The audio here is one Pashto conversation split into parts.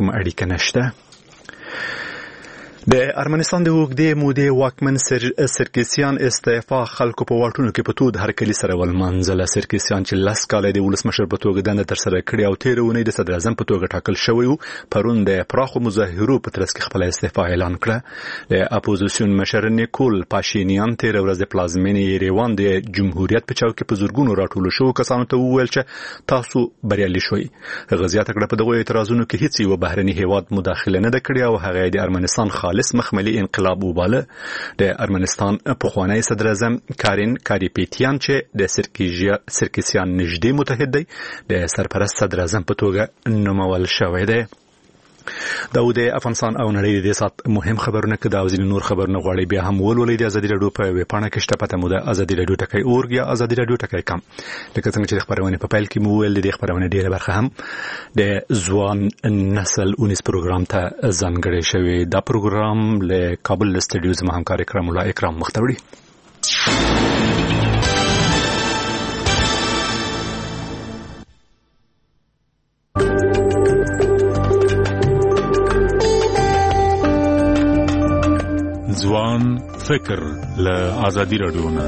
کوم اړیکه نشته. د ارمنستان د اوږدې مودې واکمن سرکسیان استعفا خلکو په واټونو کې په تود هرکلي سره ولمانځله. سرکسیان چې 10 کاله د ولسمشر په توګه دنده ترسره کړې او تېره اونۍ د صدر اعظم په توګه ټاکل شوی و، پرون د پراخو مظاهرو په ترڅ کې خپله استعفا اعلان کړه. د اپوزیسیون مشر نیکول پاشینیان تېره ورځ د پلازمینې یریوان د جمهوریت په چوک کې په زرګونو راټولو شوو کسانو ته وویل چې تاسو بریالي شوئ. هغه زیاته کړه په دغو اعتراضونو کې هیڅ یو بهرني هیواد مداخله نه ده کړې او هغه د ارمنستان خالص مخملي انقلاب وباله. د ارمنستان پخوانی صدر اعظم کارین کاریپیتیان چې د سرکسیان نږدې متحد دی د سرپرست صدر اعظم په توګه نومول شوی دی. دا د افغانستان او نړۍ د سات مهم خبرونه کې د اوزین نور خبرونه غواړي بیا هم ولولئ د ازادي رادیو په ویب پاڼه کې شته پته مو د ازادي رادیو ټکی اورګ یا ازادي رادیو ټکی کم. لکه څنګه چې خبرونه په پیل کې مو ویل د خبرونه ډیره برخه هم د ځوان نسل اونیس پروګرام ته ځانګړی شوی. دا پروګرام له کابل استډیو زما همکار اکرام الله اکرام مختوری. ځوان فکر له ازادي رادیو نه.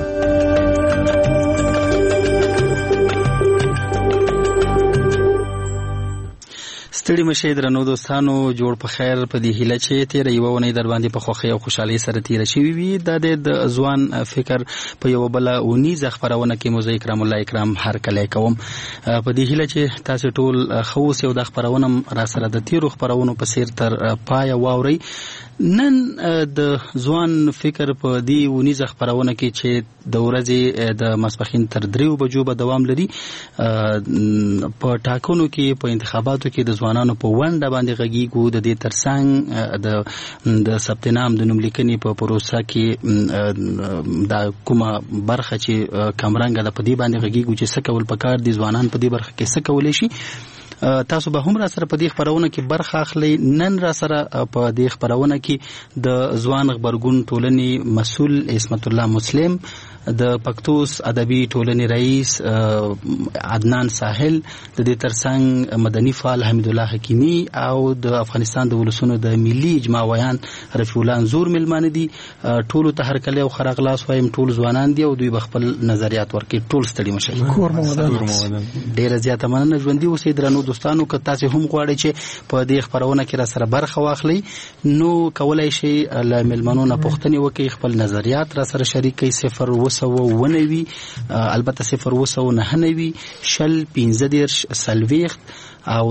ستړي مشه درنو دوستانو، جوړ په خیر په دې هیله چې تیر یو ونې در باندې په خوښۍ او خوشحالۍ سره تیر شي وي. دا د ځوان فکر په یو بل اونیز خبرونه کې موزه اکرام الله اکرام هر کله کوم په دې هیله چې تاسو ټول خوښ او د خبرونه را سره د تیر خبرونو په سیر تر پای واوري. نن د ځوان فکر په دې ونیز خبرونه کې چې د ورځې د ماسپخین تر 3 بجو به دوام لري. په ټاکنو کې په انتخاباتو کې د ځوانانو په ونډه باندې غږیږو. د دې ترڅنګ د ثبت نام د نوملیکنې په پروسه کې د کومه برخه چې کمرنګ د پدی باندې غږیږو چې څه کول پکار دي ځوانان په دې برخه کې څه کولای شي. تاسو به هم را سره په دې خبرونه کې برخه اخلي. نن را سره په دې خبرونه کې د ځوان خبرګون ټولنې مسؤل اسمت الله مسلم، د پښتوس ادبي ټولنې رئیس عدنان ساحل، د دې ترڅنګ مدني فعال حمید الله حکیمی او د افغانستان د ولسونو د ملي اجماع ویان رفیع الله انزور ملمانه دي. ټول ته هر کله او خراغلاس وایم ټول ځوانان دي او دوی بخپل نظریات ورکړي. ټول ستړي مشه کور مودن ډیره زیاته مننه. ژوندۍ اوسئ درنو دوستانو. که تاسو هم غواړئ چې په دې خبرونه کې را سره برخه واخلئ نو کولای شئ له ملمنو نه پوښتنې وکړئ، خپل نظریات را سره شریک کړئ. 0 البته 0 شل 15 سلويخت او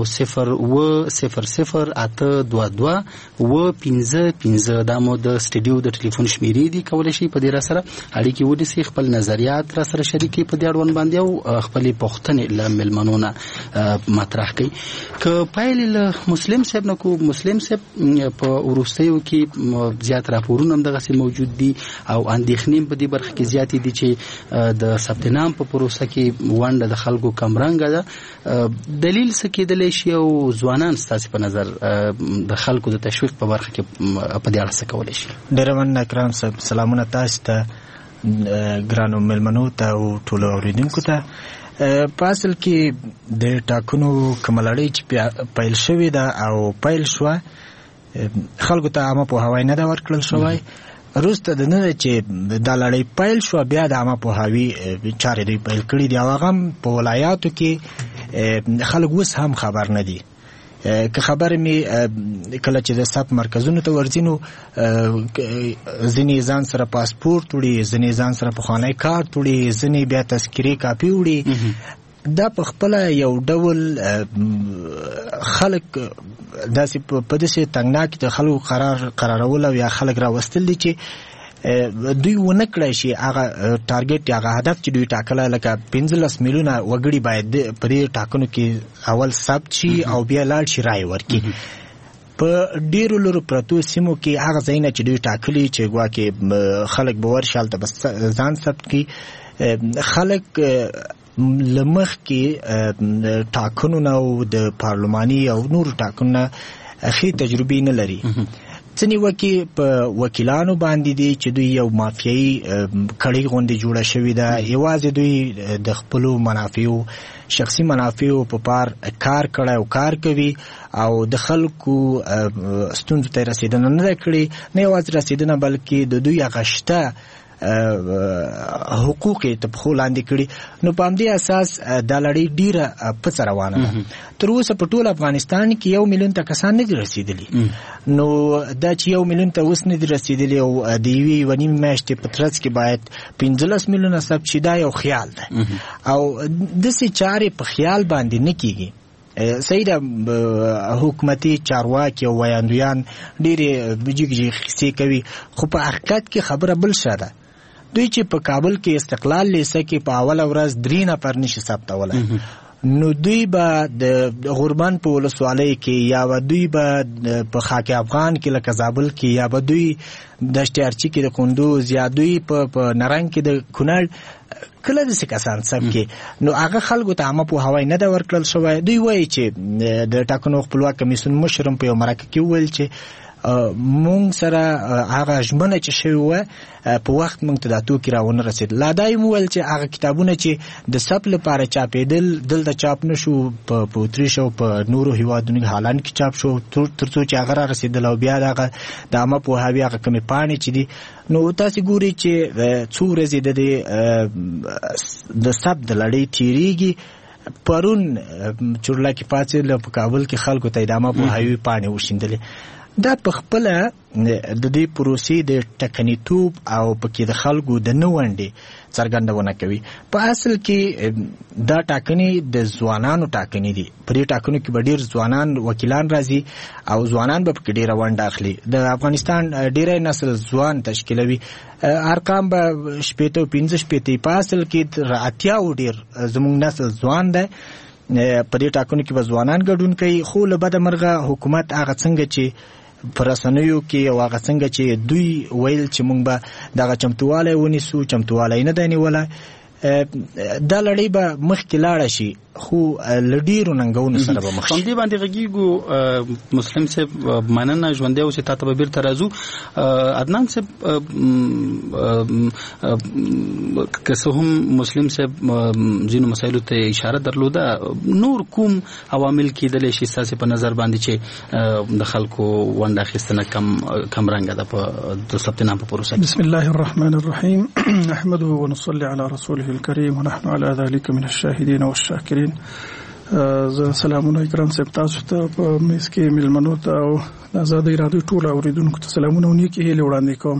0-0-0-8-2-2 و-15-15 دا مو د سټډیو د ټلیفون شمیرې دي. کولای شي په دې را سره اړیکې ونیسئ، خپل نظریات را سره شریک کړئ په دې اړوند باندې او خپل پوښتنې له ملمنو نه مطرح کړئ. که پایل له مسلم صاحب نه کو، مسلم صاحب په وروستیو کې زیات راپورونه هم دغه موجود دي او اندېښنې په دې برخه کې زیاتې دي چې د ثبت نام په پروسه کې ونډه د خلکو کمرنګه ده. دلیل څه کېدلی شي او ځوانان ستاسو په نظر د خلکو د تشویق په برخه کې په دې اړه څه کولی شي؟ ډېره مننه اکرام صاحب. سلامونه تاسو ته، ګرانو مېلمنو ته او ټولو اورېدونکو ته. په اصل کې د ټاکنو کومه لړۍ چې پیل شوې ده او پیل شوه، خلکو ته عامه پوهاوی نه ده ورکړل شوی. وروسته د نه چې دا لړۍ پیل شوه بیا د عامه پوهاوي چارې دوی پیل کړي دي او هغه هم په ولایاتو کې خلک اوس هم خبر نه دي. که خبر می کله چې د ثبت مرکزونو ته ورځینو ځینې ځان سره پاسپورت وړي، ځینې ځان سره پخوانی کارت وړي، ځینې بیا تذکرې کاپي وړي. دا په خپل یو ډول خلک داسې په داسې تنګناکي د خلکو قرارول او یا خلک راوستل دي چې دوی ونه کړی شي هغه ټارګټ هغه هدف چې دوی ټاکلی، لکه 15 میلیونه وګړي باید په دې ټاکنو کې اول ثبت شي او بیا لاړ شي رایې ورکړي. په ډیرو لرو پرتو سیمو کې هغه ځایونه چې دوی ټاکلي چې ګواکې خلک به ورشي هلته به ځان ثبت کړي. خلک لمخ کې ټاکنو نه او د پارلماني او نورو ټاکنو نه ښې تجربې نه لري. ځنې وکي په وکیلانو باندې دي چې دوی یو مافیایي کړۍ غوندې جوړه شوې ده، یوازې دوی د خپلو منافعو شخصي منافعو په پار کار کړی او کار کوي او د خلکو ستونزو ته رسیدنه نه کړي، نه یوازې رسیدنه بلکې د دوی هغه شته حقوق ته په خو لاندې کړي. نو په همدې اساس دا لړۍ ډیره پڅه روانه ده. تر اوسه په ټول افغانستان کې 1 میلیون ته کسان نه دي رسیدلي. نو دا چې 1 میلیون ته اوس نه دي رسیدلي او د 1.5 میاشتې په ترڅ کې باید 15 میلیونه ثبت شي، دا یو خیال ده او داسې چارې په خیال باندې نه کیږي. صحیح ده، حکومتي چارواکي او ویاندویان ډېرې جګجګ قصې کوي، خو په حقیقت کې خبره بل څه ده. دوی چې په کابل کې استقلال لیسه کې په اوله ورځ 3 نفر نشي ثبتولی، نو دوی به د غوربند په ولسوالۍ کې یا به دوی به په خاک افغان کې لکه زابل کې یا به دوی دشت ارچي کې د کندوز یا دوی په نرنګ کې د کونړ کله داسې کسان ثبت کې، نو هغه خلکو ته عامه پوهاوی نه ده ورکړل شوی. دوی وایي چې د ټاکنو خپلواک کمیسیون مشر په یو مرکه کې وویل چې مونږ سره هغه ژمنه چې شوې وه په وخت مونږ ته دا توکي راونه رسېدل. لا دا یې وویل چې هغه کتابونه چې د ثبت لپاره چاپېدل دلته چاپ نه شو، په اتریش او په نورو هېوادونو هالند کې چاپ شو تر څو چې هغه را رسېدل او بیا دغه د عامه پوهاوي هغه کومې پاڼې چې دي. نو تاسې ګورئ چې څو ورځې د ثبت د لړۍ تېرېږي. پرون چورلکې پاڅېدله په کابل کې خلکو ته د عامه پوهاوي پاڼې وشیندلې. دا په خپله د دې پروسې د ټکنیتوب او پکې د خلکو د نه ونډې څرګندونه کوي. په اصل کې دا ټاکنې د ځوانانو ټاکنې دي. په دې ټاکنو کې به ډېر ځوانان وکیلان راځي او ځوانان به پکې ډېره ونډه اخلي. د افغانستان ډېری نسل ځوان تشکیلوي، ارقام به 15 په اصل کې تر 80 ډېر زموږ نسل ځوان دی. په دې ټاکنو کې به ځوانان ګډون کوي، خو له بده مرغه حکومت هغه څنګه چې په رسنیو کې او هغه څنګه چې دوی ویل چې موږ به دغه چمتووالی ونیسو، چمتووالی نه دی نیولی. دا لړۍ به مخکې لاړه شي خو له ډېرو ننګونو سره به مخ شي. همدې باندې غږیږو مسلم صاحب، مننه ژوندی اوسې، تا ته به بیرته راځو. عدنان صاحب، که څه هم مسلم صاحب ځینو مسایلو ته اشاره درلوده، نور کوم عوامل کېدلی شي ستاسې په نظر باندې چې د خلکو ونډه اخیستنه کم رنګه ده په ثبت نام په پروسه کې؟ بسم الله الرحمن الرحیم، نحمده ونصلي علی رسوله الكريم ونحن على ذلك من الشاهدين والشاكرين. سلامونه کرام صاحب تاسو ته په میس کې ملمنو ته او آزادۍ رادیو ټول اوریدونکو ته سلامونه او نیکې هیلې وړاندې کوم.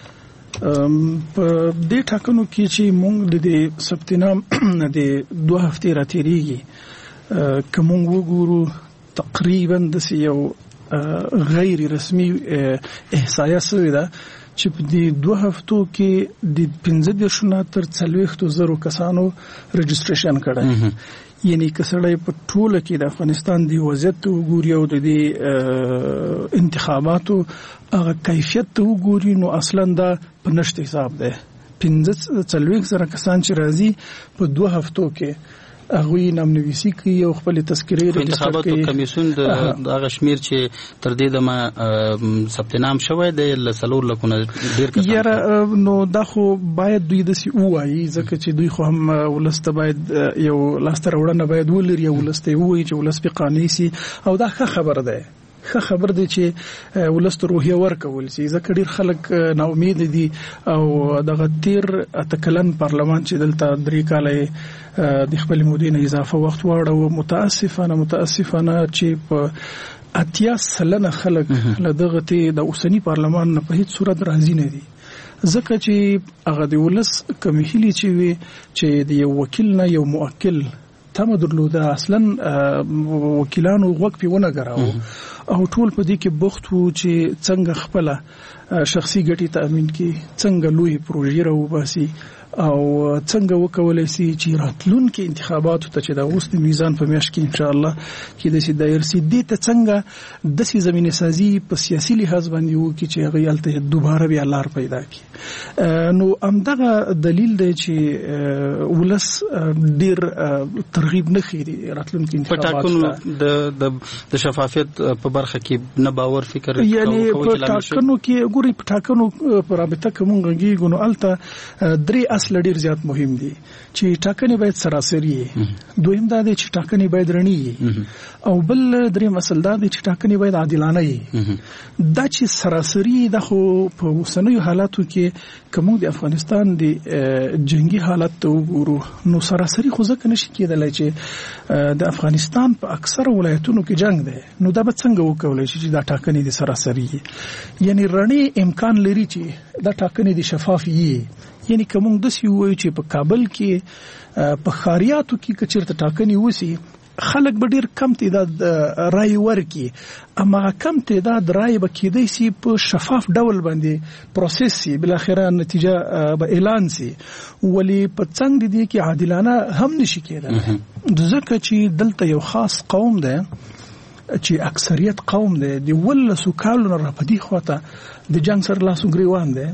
په دې ټاکنو کې چې موږ د ثبت نام د 2 هفتې راتېرېږي، که موږ وګورو تقریبا داسې یو غیر رسمي احصایه سوې ده چې په دې 2 هفتو کې د 15 تر 40,000 کسانو رجسټریشن کړی. یعنی که سړی په ټوله کې د افغانستان د وضعیت وګوري او د دې انتخاباتو هغه کیفیت وګوري، نو اصلا دا په نشته حساب دی. 45,000 کسان چې راځي په 2 هفتو کې هغوی نامنویسي کوي او خپل تذکرې رجسټر کوي. انتخاباتو کمیسیون د هغه شمیر چې تر دې دمه ثبت نام شوی دی له 4 لکونه ډېر کسان یاره، نو دا خو باید دوی داسې ووایي، ځکه چې دوی خو هم ولس ته باید یو لاسته راوړنه باید ولري او ولس ته ووایي چې ولس پې قانع سي، او دا ښه خبر دی. ښه خبر دی چې ولس ته روحیه ورکول شي، ځکه ډېر خلک ناامیده دي او دغه تیر 8 کلن پارلمان چې دلته 3 کاله د خپل مودې نه اضافه وخت واړو، متاسفانه چې په 80% خلک له دغه د اوسنی پارلمان نه په هیڅ صورت راضي نه دي، ځکه چې هغه د ولس کوم هیلې چې وي چې د یو وکیل نه یو موکل تمه درلوده، اصلا وکیلانو غوږ پې ونه ګراوه او ټول په دې کې بوخت وو چې څنګه خپله شخصي ګټې تأمین کړي، څنګه لوی پروژې راوباسي او څنګه وکولای شي چې راتلونکي انتخاباتو ته چې د اوس د میزان په میاشت کې ان شاء الله کې د سي دایر سي دې ته څنګه د سي زمينه سازي په سیاسي لحاظ باندې وو کې چې غیالته دوباره بیا لار پیدا کړي. نو همدغه دلیل دی چې ولس ډیر ترغیب نه خېری راتلونکي انتخابات د شفافیت په برخه کې نه باور فکر یعنی په ټاکنو کې ګوري په ټاکنو په رابطه کومه غږی نو الته درې اصل ډیر زیات مهم دي چې ټاکنې باید سراسري دویم دا دی چې ټاکنې باید رڼي او بل درې مسله دا دی چې ټاکنې باید عادلانه وي. دا چې سراسري د خو په اوسنیو حالاتو کې کوم د افغانستان د جنگي حالت ته وګورو نو سراسري خو ځکه نشي کېدلای چې د افغانستان په اکثر ولایتونو کې جنگ دی. نو دا به څنګه وکولای شي چې دا ټاکنې د سراسري یعنی رڼي امکان لري چې دا ټاکنې د شفاف وي. یعنی کوم د سی وایي چې په کابل کې په خاریاتو کې کچرته ټاکنې وسی خلک به ډیر کم تعداد رای ورکي اما کم تعداد رای به کېدای شي په شفاف ډول باندې پروسس شي بل اخره نتیجه به اعلان شي ولی په څنګه دي کې عادلانه هم نشي کېدای ځکه چې دلته یو خاص قوم دی چې اکثریت قوم دی د ولسو کالو نه راپدي خواته د جنگ سره لاسو گریوان دی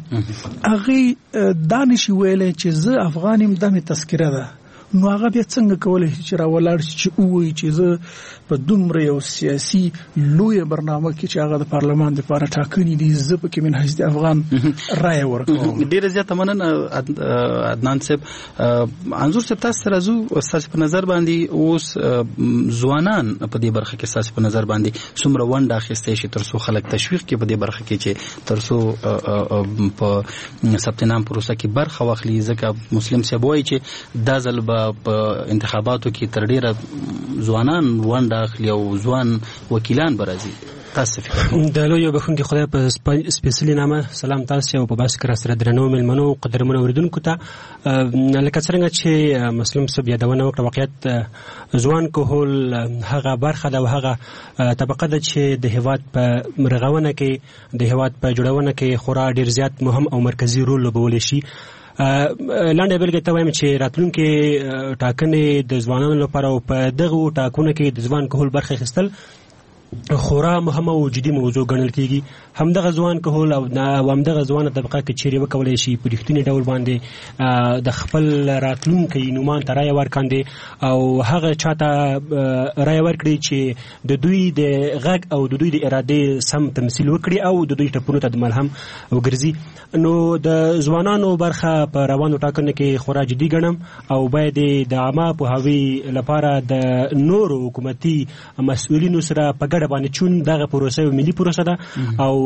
هغه دانش ویلې چې زه افغانیم دمه تذکره ده نو هغه بیا څنګه کولای شي چې راولاړ شي چې وایي چې زه په دومره یو سیاسي لوی برنامه کې چې هغه د پارلمان لپاره ټاکنې دي زه په کې من حیث د افغان رای ورکوم. ډیره زیاته مننه عدنان صاحب. انظور صاحب تاسو راځو تاسو په نظر باندې اوس ځوانان په دې برخه کې تاسو په نظر باندې څومره ونډه اخیستې شي ترڅو خلک تشویق کې په دې برخه کې چې ترڅو په ثبت نام پروسه کې برخه واخلي ځکه مسلم صاحب وایي چې دا ځل په انتخاباتو کې تر ډیره ځوانان ونډه اخلي او ځوان وکیلان برازي. تاسو د لوی بخښونکي خدای په سپیشلی نامه سلام تاسو او په باس کرا سره درنو ملمنو قدرمنو اوریدونکو ته لکه څنګه چې مسلم صاحب یادونه وکړه واقعیت ځوان کهول هغه برخه ده او هغه طبقه ده چې د هیواد په رغونه کې د هیواد په جوړونه کې خورا ډیر زیات مهم او مرکزی رول لوبولی شي. لاندې بلګه ته وایم چې راتلونکي ټاکنې د ځوانانو لپاره او په دغه ټاکنو کې د ځوان کهول برخه اخیستل خورا مهمه او جدي موضوع ګڼل کېږي. همدغه ځوان کهول او همدغه ځوانه طبقه کې چیرې وکولای شي په رښتیني ډول باندې د خپل راتلونکي نومان ته رایه ورکاندي او هغه چاته رایه ورکړي چې د دوی د غږ او د دوی د ارادې سم تمثیل وکړي او د دوی ټپونو ته د ملهم وګرځي. نو د ځوانانو برخه په روانو ټاکنو کې خورا جدي ګڼم او باید د عامه پوهاوي لپاره د نورو حکومتي مسؤلینو سره په ګډه باندې چون دغه پروسه یو ملي پروسه ده او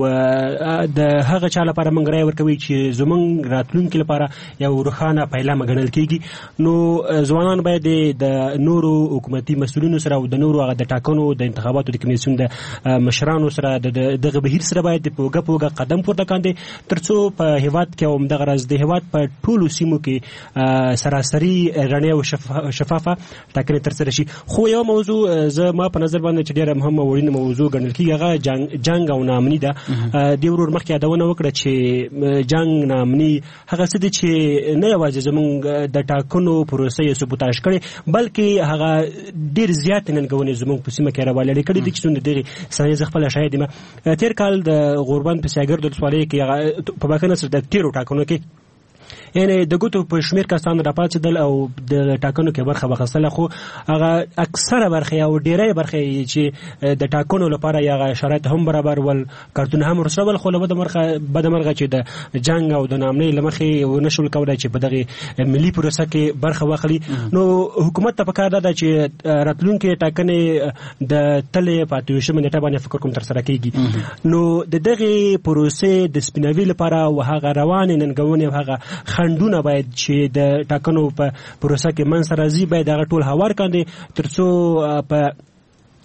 د هغه چا لپاره موږ رای ورکوي چې زموږ راتلونکي لپاره یو روښانه پیلامه ګڼل کېږي. نو ځوانان باید د نورو حکومتي مسؤلینو سره او د نورو هغه د ټاکنو د انتخاباتو د کمیسیون د مشرانو سره دغه بهیر سره باید په اوږه قدم پورته کاندي ترڅو په هیواد کې هم دغه راز د هیواد په ټولو سیمو کې سراسري رڼې او شفافه ټاکنې ترسره شي. خو یو موضوع زما په نظر باندې چې ډېره مهمه وړینه موضوع ګڼل کېږي هغه جنګ او ناامني ده. دې ورور مخکې یادونه وکړه چې جنګ ناامني هغه څه دي چې نه یوازې زموږ د ټاکنو پروسه یې سبوتاژ کړي بلکې هغه ډېر زیات ننګونې زموږ په سیمه کې راوالې کړي دي چې څومره دغې ثانیې زه خپله شاهد یم. تېر کال د غوربند په سیاګرد ولسوالۍ کې هغه په بښنه سره د تېرو ټاکنو کې یعنی د ګوتو په شمیر کسان راپاتېدل او د ټاکنو کې برخه واخیستله خو هغه اکثره برخې او ډېری برخې چې د ټاکنو لپاره هغه شرایط هم برابر ول کارتونه هم ورسره ول خو له بده مرغه چې د جنګ او د ناامنۍ له مخې ونشول کولی چې په دغې ملي پروسه کې برخه واخلي. نو حکومت ته پکار ده چې راتلونکي ټاکنې د تلې په 28 نیټه باندې فکر کوم ترسره کېږي. نو د دغې پروسې د سپینوي لپاره او هغه روانې ننګونې او هغه خنډونه باید چې د ټاکنو په پروسه کې منځ ته راځي باید هغه ټول هوار کاندي ترڅو په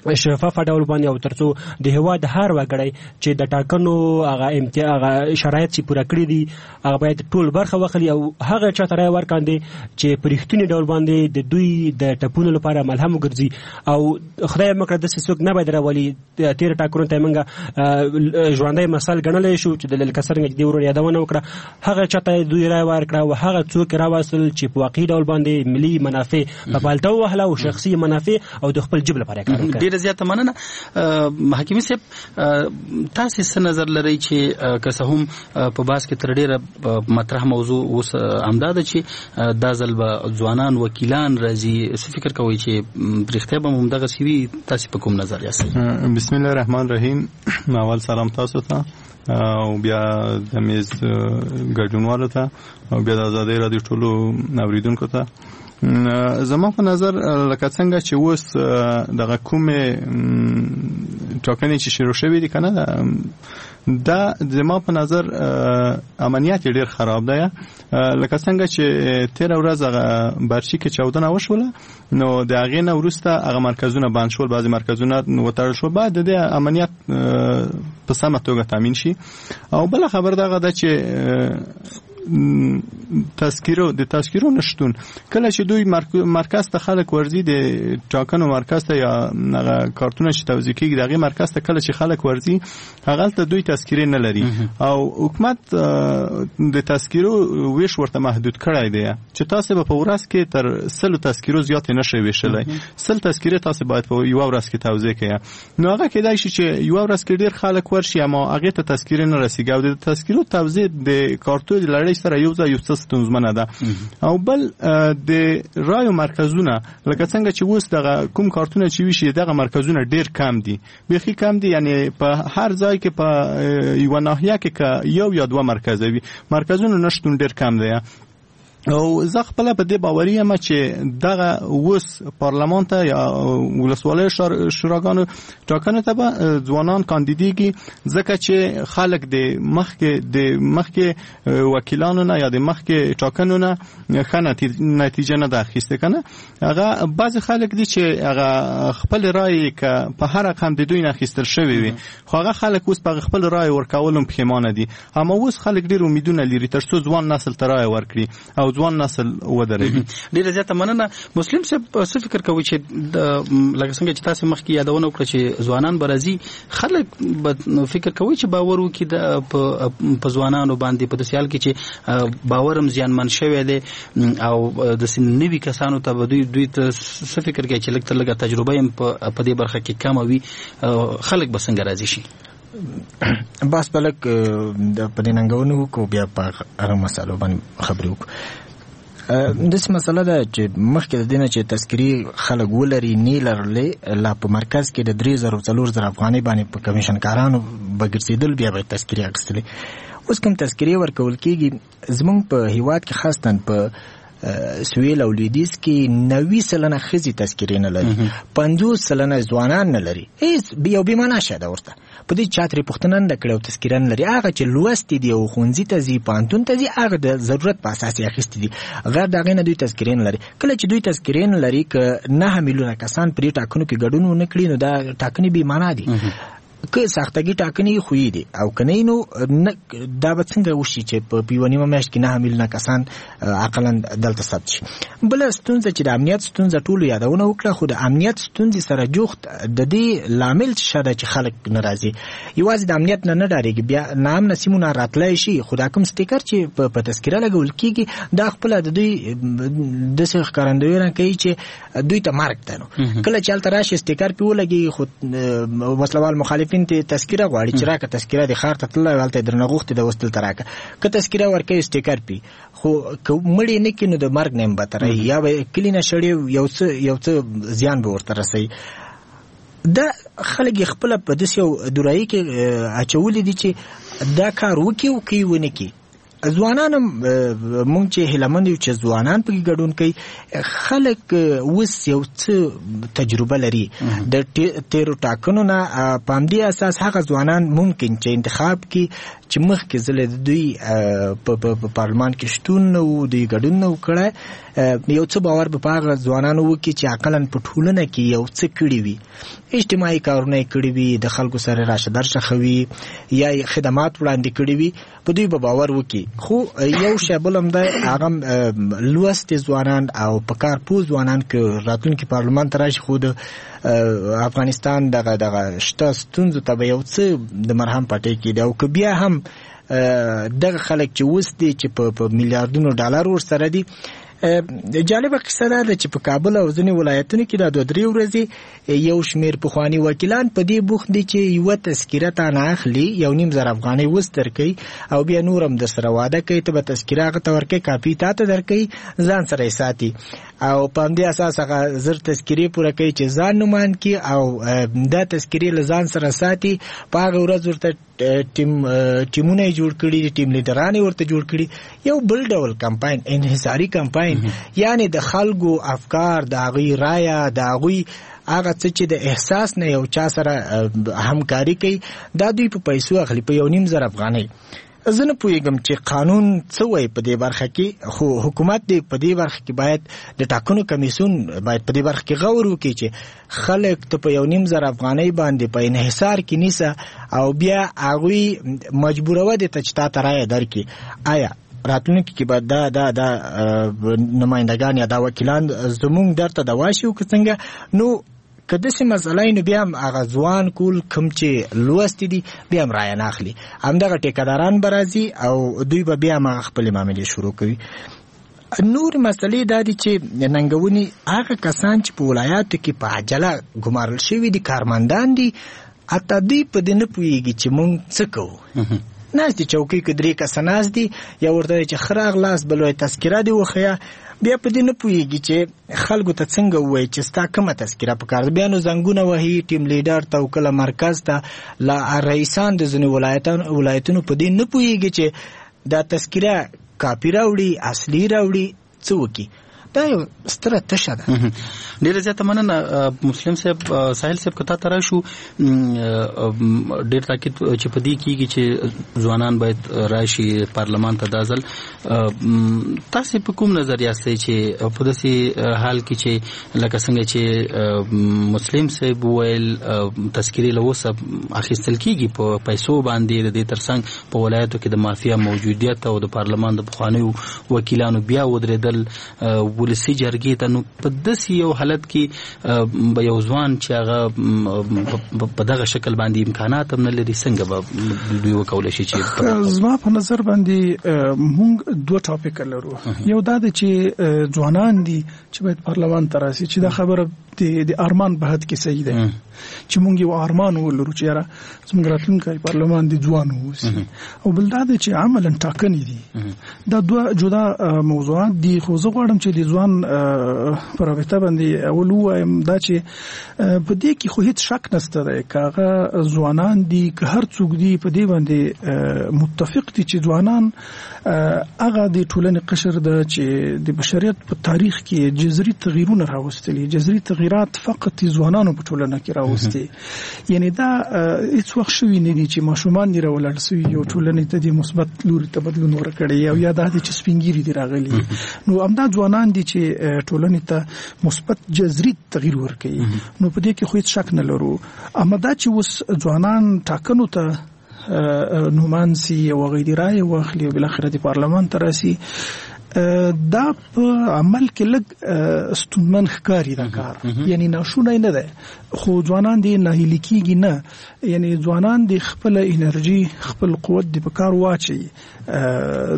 شفاف ډول باندې او ترڅو د هیواد هر وګړی چې د ټاکنو هغه شرایط چې پوره کړی دي هغه باید ټول برخه واخلي او هغه چاته رای ورکاندي چې په رښتینی ډول باندې د دوی د ټاپونو لپاره ملهم وګرځي او خدای مکړه د څوک نه باید راولي تیر ټاکنو ته موږ ژوندۍ مثال ګڼلی شو چې د لکسرنګ د ورور یادونه وکړه هغه چاته دوی رای ورکړه او هغه څوک راوصل چې په واقعي ډول باندې ملي منافع په پالتو وهله او شخصي منافع او د خپل جیب لپاره کار وکړي. ډېر زیات مننه حکیمي صاحب. تاسو څه نظر لرئ چې که څه هم په باس کې تر ډېره مطرح موضوع اوس همدا ده چې دا ځل به ځوانان وکیلان راځي، څه فکر کوئ چې رښتیا به همدغسې وي؟ تاسو په کوم نظر یاست؟ بسم الله الرحمن الرحیم. اول سلام تاسو ته او بیا د میز ګډونوالو ته او بیا د آزادۍ رادیو ټولو اوریدونکو ته. زما په نظر لکه څنګه چې اوس دغه کومې ټاکنې چې شروع شوې دي کنه دا زما په نظر امنیت ډېر خراب دی. لکه څنګه چې تیر ورځ هغه برشي کې 14 وشوله نو د هغې نه وروسته هغه مرکزونه بند شول، بعضې مرکزونه وتړل شول، باید د دې امنیت په سمه توګه تامین شي. او بله خبر دغه ده چې تذکیرو نشتون کله چې دوی مرکز ته خلک ورځي د ټاکنو مرکز ته یا هغه کارتونه چې توزیع کیږي دغه مرکز ته کله چې خلک ورځي هغه ته دوی تذکیره نه لري او حکومت د تذکیرو ویش ورته محدود کړی دی چې تاسو به په ورځ کې تر 100 تذکیرو زیات نه شي ویشلای. 100 تذکیره تاسو باید په یو ورځ کې توزیع کړئ. نو هغه کېدای شي چې یو ورځ کې ډیر خلک ورشي اما هغه ته تذکیره نه رسیږي او د تذکیرو توزیع د کارتو لړۍ سره یو ستونزمنه ده. او بل د رایو مرکزونه لکه څنګه چې اوس دغه کوم کارتونه چې ویشي دغه مرکزونه ډیر کم دي، بیخي کم دي، یعنی په هر ځای کې په یو ناحیه کې یو یا دوه مرکز وي، مرکزونه نشټون ډیر کم دی. او زه خپل په دې باوري یم چې دغه اوس پارلمان ته یا ولسوالۍ شوراګانو ټاکنو ته به ځوانان کاندیدېږي ځکه چې خلک د مخکې وکیلانو نه یا د مخکې ټاکنو نه ښه نتیجه نه ده اخیستې کنه. هغه بعضې خلک دي چې هغه خپل رای که په هر رقم د دوی نه اخیستل شوی وي خو هغه خلک اوس په خپل رای ورکولو پښیمانه دي. اما اوس خلک ډېر امیدونه لري تر څو ځوان نسل ته رای ورکړي او ځوان نسل ودرېږي. ډېره زیاته مننه. مسلم صاحب څه فکر کوي چې لکه څنګه چې تاسو مخکې یادونه وکړه چې ځوانان به راځي، خلک فکر کوي چې باور وکړي په ځوانانو باندې په داسې حال کې چې باور هم زیانمن شوی دی او د نوي کسانو ته به دوی ته څه فکر کوي چې لږ تر لږه تجربه هم په دې برخه کې کمه وي، خلک به څنګه راځي شي؟ بس بلک په دې ننګونو کو بیا په هر مسالو باندې خبرې وکړو. داسې مسله ده چې مخکې د دې نه چې تذکیري خلک ولري نه لرلې لا په مرکز کې د 3,000 افغانۍ باندې په کمیشنکارانو به ګرځېدل بیا به تذکیري اخیستلې. اوس کوم تذکیري ورکول کېږي زموږ په هیواد کې خاصتاً په سویل او لویدیځ کې 90% ښځې تذکیرې نه لري، 50% ځوانان نه لري. یو بې معنا شی ده ورته په دې چا ترې پوښتنه نه کړې او تذکیره نه لري. هغه چې لوستي دي او ښوونځي ته ځي پوهنتون ته ځي هغه د ضرورت په اساس یې اخیستي دي، غیر د هغې نه دوی تذکیرې نه لري. کله چې دوی تذکیرې نه لري که 9 میلیونه کسان په دې ټاکنو کې ګډون ونه کړي نو دا ټاکنې بې معنا دي. که سختګي ټاکنې خوې دي او که نه نو دا به څنګه وشي چې په یوه نیمه میاشت کې 9 میلیونه کسان عقلا دلته ثبت شي. بله ستونزه چې د امنیت ستونزه ټولو یادونه وکړه خو د امنیت ستونزې سره جوخت د دې لامل څه ده چې خلک نه راځي. یوازې د امنیت نه ډارېږي، بیا ناامنه سیمو نه راتلی شي خو دا کوم سټیکر چې په تذکیره لګول کېږي دا خپله د دوی داسې ښکارندویونه کوي چې دوی ته مرګ ده. نو کله چې هلته راشي سټیکر پې ولګي خو وسلوال مخالف تذکیره غواړي چې راکه تذکیره د ښار ته تللی هلته یې درنه غوښتې ده اوس دلته راکه. که تذکیره ورکوي سټیکر پې خو که مړ یې نه کړي نو د مرګ نه هم بدتره یا به کلي نه شړي یو څه زیان به ورته رسوي. دا خلک یې خپله په داسې یو دورایي کې اچولي دي چې دا کار وکړي او که یې ونه کړي ځوانان مونږ چې هیلمند یو چې ځوانان پکې ګډون کوي خلک اوس یو څه تجربه لري د تیرو ټاکنو نه په همدې اساس هغه ځوانان ممکن چې انتخاب کې چې مخکې ځله د دوی په پارلمان کې شتون نه و دوی ګډون نه و کړی یو څه باور په هغه ځوانانو وکړي چې عقلاً په ټولنه کې یو څه کړي وي اجتماعي کارونه یې کړي وي د خلکو سره راشه درشه خوي یا خدمات وړاندې کړي وي په دوی به باور وکړي خو یو شی بل هم دی هغه لوستي ځوانان او په کار پوه ځوانان که راتلونکي پارلمان ته راشي خو د افغانستان دغه شته ستونزو ته به یو څه د مرهم پټۍ کېدي او که بیا هم دغه خلک چې اوس دي چې په میلیاردونو ډالر ورسره دي جالبه قصه ده چې په کابل او ځینې ولایتونو کې د 2-3 ورځې یو شمیر پخواني وکیلان په دې بوخت دي چې یو تذکره تا نه اخلي 1.5 افغانۍ وستر کوي او بیا نورم د سره واده کوي ته به تذکره غته ورکه کاپی تا ته درکې ځان سره ساتي او په دې اساس هغه زر تذکری پوره کوي چې ځان نومان کی او دا تذکری لزان سره ساتي په هغه ورځ ورته ټیمونه جوړ کړي ټیم لیډران ورته جوړ کړي یو بل ډول کمپاین انحصاري کمپاین یعنی د خلکو افکار د غي رایا د غي هغه څه چې د احساس نه یو چا سره همکاري کوي دا دوی په پیسو اخلي په 1.5 افغانۍ زه نه پوهېږم چې قانون څه وایي په دې برخه کې خو حکومت دې په دې برخه کې باید د ټاکنو کمیسیون باید په دې برخه کې غور وکړي چې خلک ته په 1.5 افغانۍ باندې په انحصار کې نیسه او بیا هغوی مجبوروه دي ته چې تا ته رایه درکړي آیا راتلونکي کې به دا نمایندګان یا دا وکیلان زمونږ درته دوا شي او که څنګه نو که داسې مسله نو بیا هم هغه ځوان کول کوم چې لوستي دي بیا هم رایه نه اخلي همدغه ټیکهداران به راځي او دوی به بیا هم هغه خپلې معاملې شروع کوي نور مسلې دا دي چې ننګونې هغه کسان چې په ولایاتو کې په عجله ګمارل شوي دي کارمندان دي حتی دوی په دې نه پوهېږي چې مونږ څه کوو ناست دي چوکۍ کې 3 کسه ناست دي یا ورته چې ښه راغلاست بل وایي تذکره دې وښیه بیا په دې نه پوهېږي چې خلکو ته څنګه ووایي چې ستا کومه تذکره پکار ده بیا نو زنګونه وهي ټیم لیډر ته او کله مرکز ته لا رئیسان د ځینې ولایتونو په دې نه پوهېږي چې دا تذکره کاپي راوړي اصلي راوړي څه وکړي دا یو ستره تشه ده ډیره زیاته مننه مسلم صاحب ساحل صاحب کته تر شو ډیر تاکید چې پدې کیږي چې ځوانان باید راشي پارلمان ته دازل تاسو په کوم نظر یاستئ چې په داسې حال کې چې لکه څنګه چې مسلم صاحب ویل تذکری لوسه اخیستل کیږي په پیسو باندې د ترڅنګ په ولایتو کې د مافیا موجودیت او د پارلمان د بخوانیو وکیلانو بیا ودرېدل ولسی جرګې ته نو په داسې یو حالت کې به یو ځوان چې هغه په دغه شکل باندې امکانات هم نه لري څنګه به دوی وکولی شي چې زما په نظر باندې موږ 2 ټاپک لرو یو دا دی چې ځوانان دي چې باید پارلمان ته راشي چې دا خبره د ارمان په حد کې صحیح ده چې موږ یو ارمان ولرو چې یاره زموږ راتلونکی پارلمان د ځوان ووسي او بل دا دی چې عملاً ټاکنې دي دا 2 جدا موضوعات دي خو زه غواړم چې د ځوان په رابطه باندې اول ووایم دا چې په دې کې خو هیڅ شک نشته دی که هغه ځوانان دي که هر څوک دي په دې باندې متفق دي چې ځوانان هغه د ټولنې قشر ده چې د بشریت په تاریخ کې جذري تغییرونه راوستلي جذري تغییرات فقط ځوانانو په ټولنه کې راوستي یعنی دا هیڅ وخت شوي نه دي چې ماشومان دي راولاړ سوي یو ټولنې ته د مثبت لوري ته بدلون ورکړي او یا دا چې سپینګیري دي راغلي نو همدا ځوانان دي چې ټولنې ته مثبت جذري تغییر ورکړي نو په دې کې خو هیڅ شک نه لرو اما دا چې اوس ځوانان ټاکنو ته نومانسي او غیر رائے واخلي بل اخر د پارلمان ته راسي دا په عمل کې لګ ستونمن ښکاری دا کار یعنی ناشونه نه ده خو ځوانان دي نه لیکيږي نه یعنی ځوانان دي خپل انرژي خپل قوت د کار واچي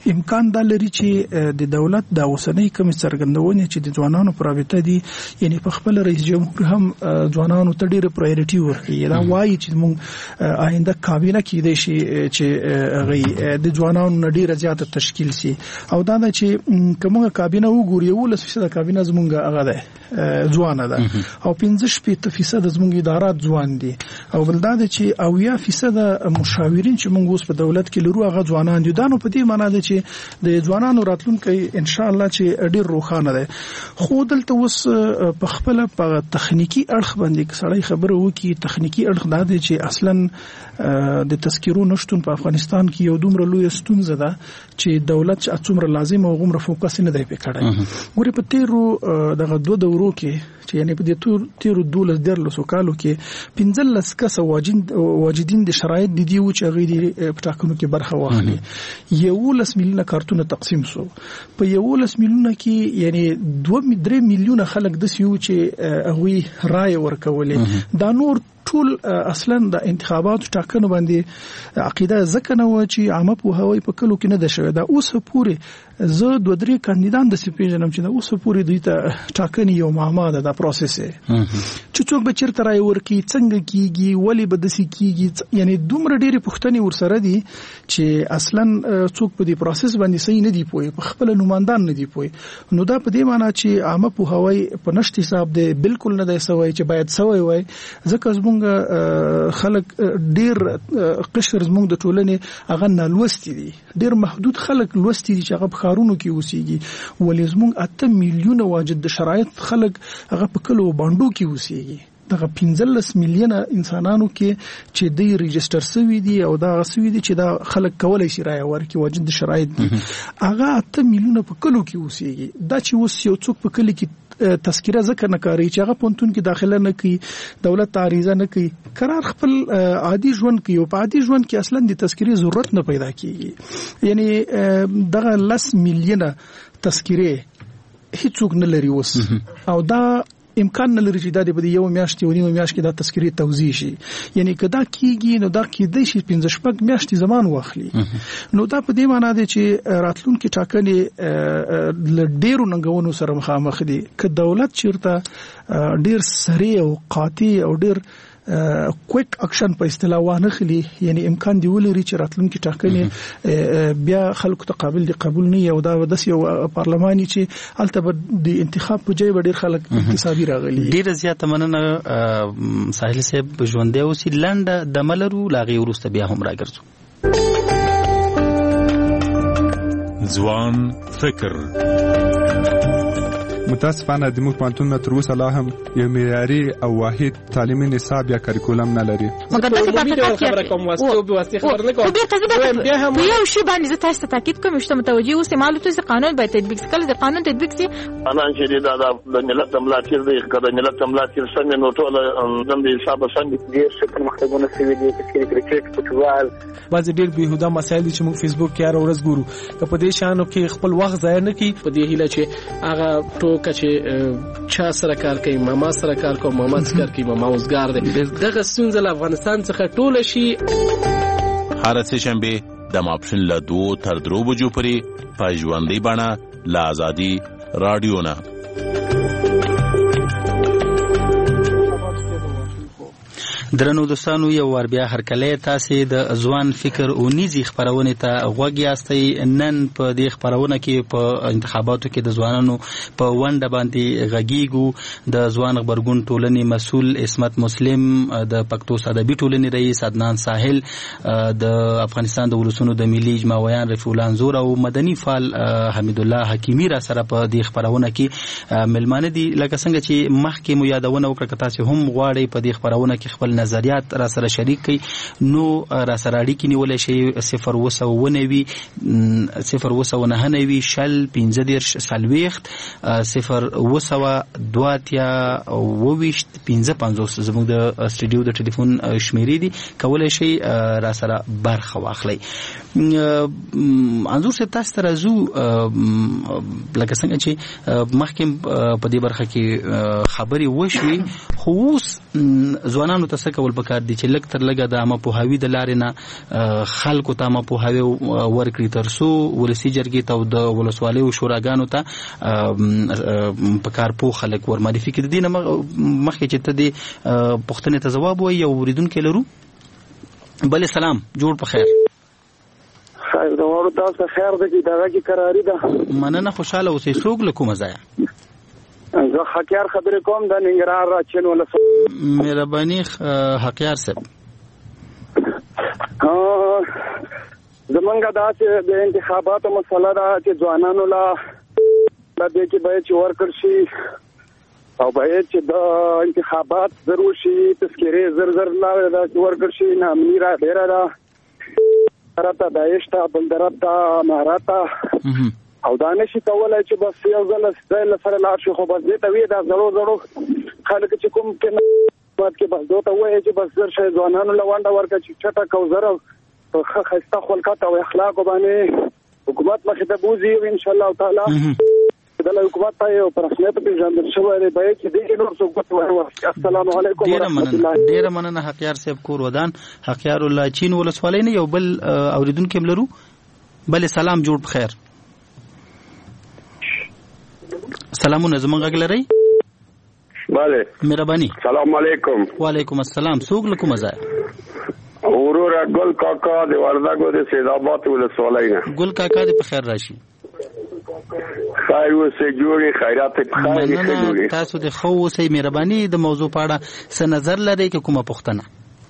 امکان دا لري چې د دولت د اوسنۍ کوم څرګندونې چې د ځوانانو پر رابطه دي یعنی په خپل رئیس جمهور هم ځوانانو ته ډیره پرایورټي ورکړي دا وایي چې موږ آینده کابینه کې دی چې غي د ځوانانو ډیره زیاته تشکیل سي او دا چې کومه کابینه وګوري 10% کابینه زمونږ هغه ده ځوانه ده او 15% زمونږ ادارات ځوان دي او بل دا چې 80% مشاورین چې موږ اوس په دولت کې لرو هغه ځوانان دي دا نو په دې معنی ده چې د ځوانانو راتلونکي ان شاء الله چې ډیر روښانه ده خو دلته اوس په خپل په تخنیکی اړخ باندې سړی خبره وکي تخنیکی اړخ دا دی چې اصلا د تذکیرو نشټون په افغانستان کې یو دومره لوی ستونزه ده چې دولت څومره لازم او غومره فوکس نه دی پکړای ګوري په تیرو دغه دوه دورو کې چې یعنی په دې تیرو 12 کالو کې 15 کس واجدین د شرایط د دیو چې غوډي په ټاکنو کې برخه واخلي 11 میلیونه کارتونه تقسیم شو په 11 میلیونه کې یعنی 2.3 میلیونه خلک د سیو چې هغوی رائے ورکولې دا نور ټول اصلا د انتخاباتو ټاکنو باندې عقیده ځکه نه و چې عامه په هوای په کلو کې نه ده شوی دا اوس پورې زه 2-3 کاندیدان د سپیژنم چې دا اوس پورې دوی ته ټاکنې یو معما ده دا پروسس چې څوک به چیرته راي ورکی څنګه کیږي ولی به دسی کیږي یعنی دومره ډېری پوښتنې ورسره دي چې اصلا څوک په دې پروسس باندې صحیح نه دی پوي په خپل نوماندان نه دی پوي نو دا په دې معنی چې عامه په هوای په نشټ حساب دی بالکل نه دی سوی چې باید سوی وای ځکه زموږ خلک ډیر قشر زموږ د ټولنې هغه نالوستي دي ډیر محدود خلک لوستي دي چې هغه خارونو کې اوسېږي ولې زموږ 8 میلیونه واجد د شرایط خلک هغه په کلو باندې کې اوسېږي دغه 15 میلیونه انسانانو کې چې د ریجستر سوي دي او دا سوي دي چې دا خلک کولای شي رائے ورکړي واجد شرایط دي هغه 8 میلیونه په کلو کې اوسېږي دا چې اوس یو څوک په کلی کې تذکره ذکر نه کوي چې هغه پونتون کې داخله نه کوي دولت تعریضه نه کوي قرار خپل عادي ژوند کوي او په عادي ژوند کې اصلا د تذکره ضرورت نه پیدا کیږي یعنی دغه 10 میلیونه تذکره هیڅوک نه لري اوس او دا امکان نه لري چې دا د یو میاشتې او نیمه میاشت کې دا تذکری توزیع شي یعنی کدا کیږي نو دا کېدای شي 15 میاشتې زمان واخلي نو دا په دې معنی دی چې راتلونکي ټاکنې ډېرو ننګونو سره مخامخ دي که دولت چیرته ډېر سریع او قاطع او ډېر کویک اکشن په اصطلاح وانه خلی یعنی امکان دی ولري چې راتلونکي ټاکنې بیا خلکو ته قابل دي قبول نه یو دا د یو پارلماني چې البته د انتخاب په ځای ډېر خلک انتصابي راغلي ډېر زیاته مننه ساحل صاحب ژوندې اوسې لنډه د ملرو لاغي ورسته بیا هم راګرځو ځوان فکر متاسفانه د موږ پانتون تر اوسه لا هم یو معیاري او واحد تعلیمي نصاب یا کریکولم نه لري مګر د خبره کوم واسطه به واسطه خبر نه کوم بیا هم یو شی باندې زه تاسو ته تاکید کوم چې متوجي اوسه معلومات چې قانون باید تطبیق کړي د قانون تطبیق سي انا چې د ملت ملاتیر دی کده ملت ملاتیر څنګه نو ټول د حساب څنګه دي چې پرمختګونه سوي دي چې کرکټ فوټبال بعض ډېر بهوده مسایل چې موږ فیسبوک کې هر ورځ ګورو په دې شانو کې خپل وخت ضایع نه کړي په دې هیله چې هغه کچې چا سره کار کوي ماما سره کار کوي ماما سره کار کوي ماما اوسګار دی دغه ستونزه له افغانستان څخه ټول شي هر څه شنبه د ماپښین له 2 تر 3 بجو پورې په ژوندۍ بڼه له آزادي رادیو نه درنو دوستانو یو ور بیا هر کله تاسو د ځوان فکر او نيزي خبرونه ته غوږی استئ نن په دې خبرونه کې په انتخاباتو کې د ځوانانو په ونده باندې غږیګو د ځوان خبرګون ټولنې مسول عصمت مسلم د پښتو ادبي ټولنې رئیس عدنان ساحل د افغانستان د ولسونو د ملي اجماع ویان رفیع الله انزور او مدني فعال حمید الله حکیمی را سره په دې خبرونه کې ملمانه دي لکه څنګه چې مخکې مو یادونه وکړه تاسو هم غواړئ په دې خبرونه کې خپل نظریات را سره شریک کړئ نو را سره اړیکې نیولای شئ 0 شل 15 سلويخت 0 زموږ د سټډیو د ټلیفون شمیرې دي کولای شئ را سره برخه واخلئ انزور صاحب تاسو ترازو لکه څنګه چې مخکې په دې برخه کې خبري وشوي خو اوس ځوانانو ته څه کول پکار دي چې لږ تر لږه د عامه پوهاوي د لارې نه خلکو ته عامه پوهاوي ورکړي ترڅو ولسي جرګې ته او د ولسوالیو شوراګانو ته پکار پوه خلک ورمعرفي کړي. د دې نه مخکې چې ته دې پوښتنې ته ځواب وایي یو اورېدونکی لرو. بلې سلام، جوړ په خیر. خیر د وړو تاسو خیر ده چې دغه کې قراری ده. مننه، خوشاله اوسئ. څوک له کومه ځایه؟ زه حقیار خبرې کوم د ننګرهار راچین ولسوالۍ. مهرباني حقیار صاحب. زمونږ دا چې د انتخاباتو مسله ده چې ځوانانو لا د دې کې باید چې ورکړ شي او باید چې د انتخابات ضرور شي، تذکیرې زر لا ورکړ شي. نامني را ډیره ده، رته دایشته بل درته مهارته او دا نشي کولای چې بس یو ځل سره لاړ شي. خو بس دې ته وی دا زړو خلک چې کوم کې بات کې بس دوته وایي چې بس زر شي ځوانانو لوانډه ورکړي چې چټه کو زره په خسته خلقات او اخلاق باندې حکومت مخې ته بوزي ان شاء الله تعالی. د حکومت ته یو پرسنټ په ځان شوی دی باید چې دې نور څه کوي. السلام علیکم ورحمت الله. ډیر مننه حقیار صاحب کور ودان. حقیار الله چین ولسوالۍ نه یو بل اوریدونکو لرو. بل سلام، جوړ په خیر. سلامونه زمونږ غږ لرئ؟ بله مهرباني. سلام علیکم. وعلیکم السلام. څوک له کومه ځایه؟ ورور ګل کاکا د وردګو د سیدآباد ولسوالۍ نه. ګل کاکا دې په خیر راشي. خیر اوسئ، جوړې خیرات په خیر مننه، تاسو د خو اوسئ. مهرباني د موضوع په اړه څه نظر لرئ که کومه پوښتنه؟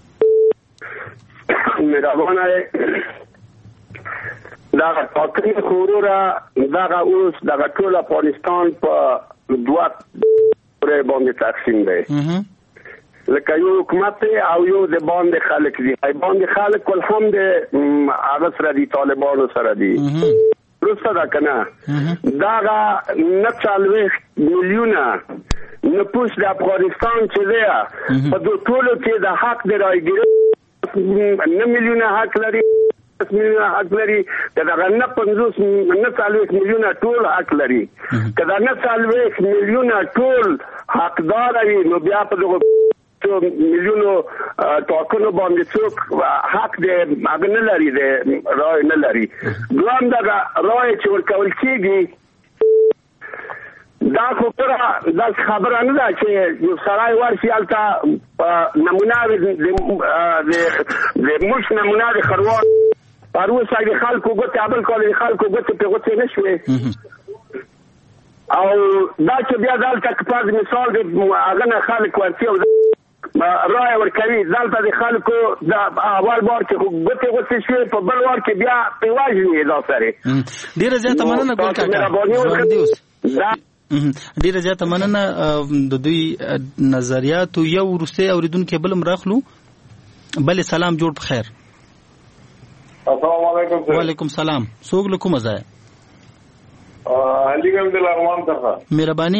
مهربانه دا ټاکنې خورورا دا اوس دا ټول افغانستان په دوه پرې باندې تقسیم دی. لکه یو حکومت او یو د باندې خلک دي. باندې خلک ول هم د هغه سره دي، طالبانو سره دي. روسته دا کنه دا نه 40 میلیونه نفوس د افغانستان چې دی په دوه ټولو کې د حق د رایګیري 9 میلیونه حق لري، 10 میلیونه حق لري. دا نه 40 میلیونه ټول حق لري. کله نه 40 میلیونه ټول حقدار وي نو بیا په دغه میلیونو ټاکنو باندې څوک حق دې هغه نه لري، دې رای نه لري. دوام دا رای چې ورکول کېږي دا خبره نه ده چې یو سړی ورشي هلته نمونه د مش نمونه د خروان پروسه د خلکو ګوتې ابل کولې خلکو ګوتې په ګوتې نشوي او دا چې بیا دلته په مثال د هغه نه خلک ورتي رای ورکوي. دلته د خلکو د اول بار کې ګوتې شوي په بل وار کې بیا په واجبي دا سره. ډیره زیاته مننه ګل کاکا. ډیره زیاته مننه د دوی نظریات. یو وروسته اوریدونکو بل مراخلو. بل سلام، جوړ په خیر. السلام علیکم. وعلیکم سلام. څوک له کومه ځایه؟ علی ګم د لغمان څخه. مهرباني.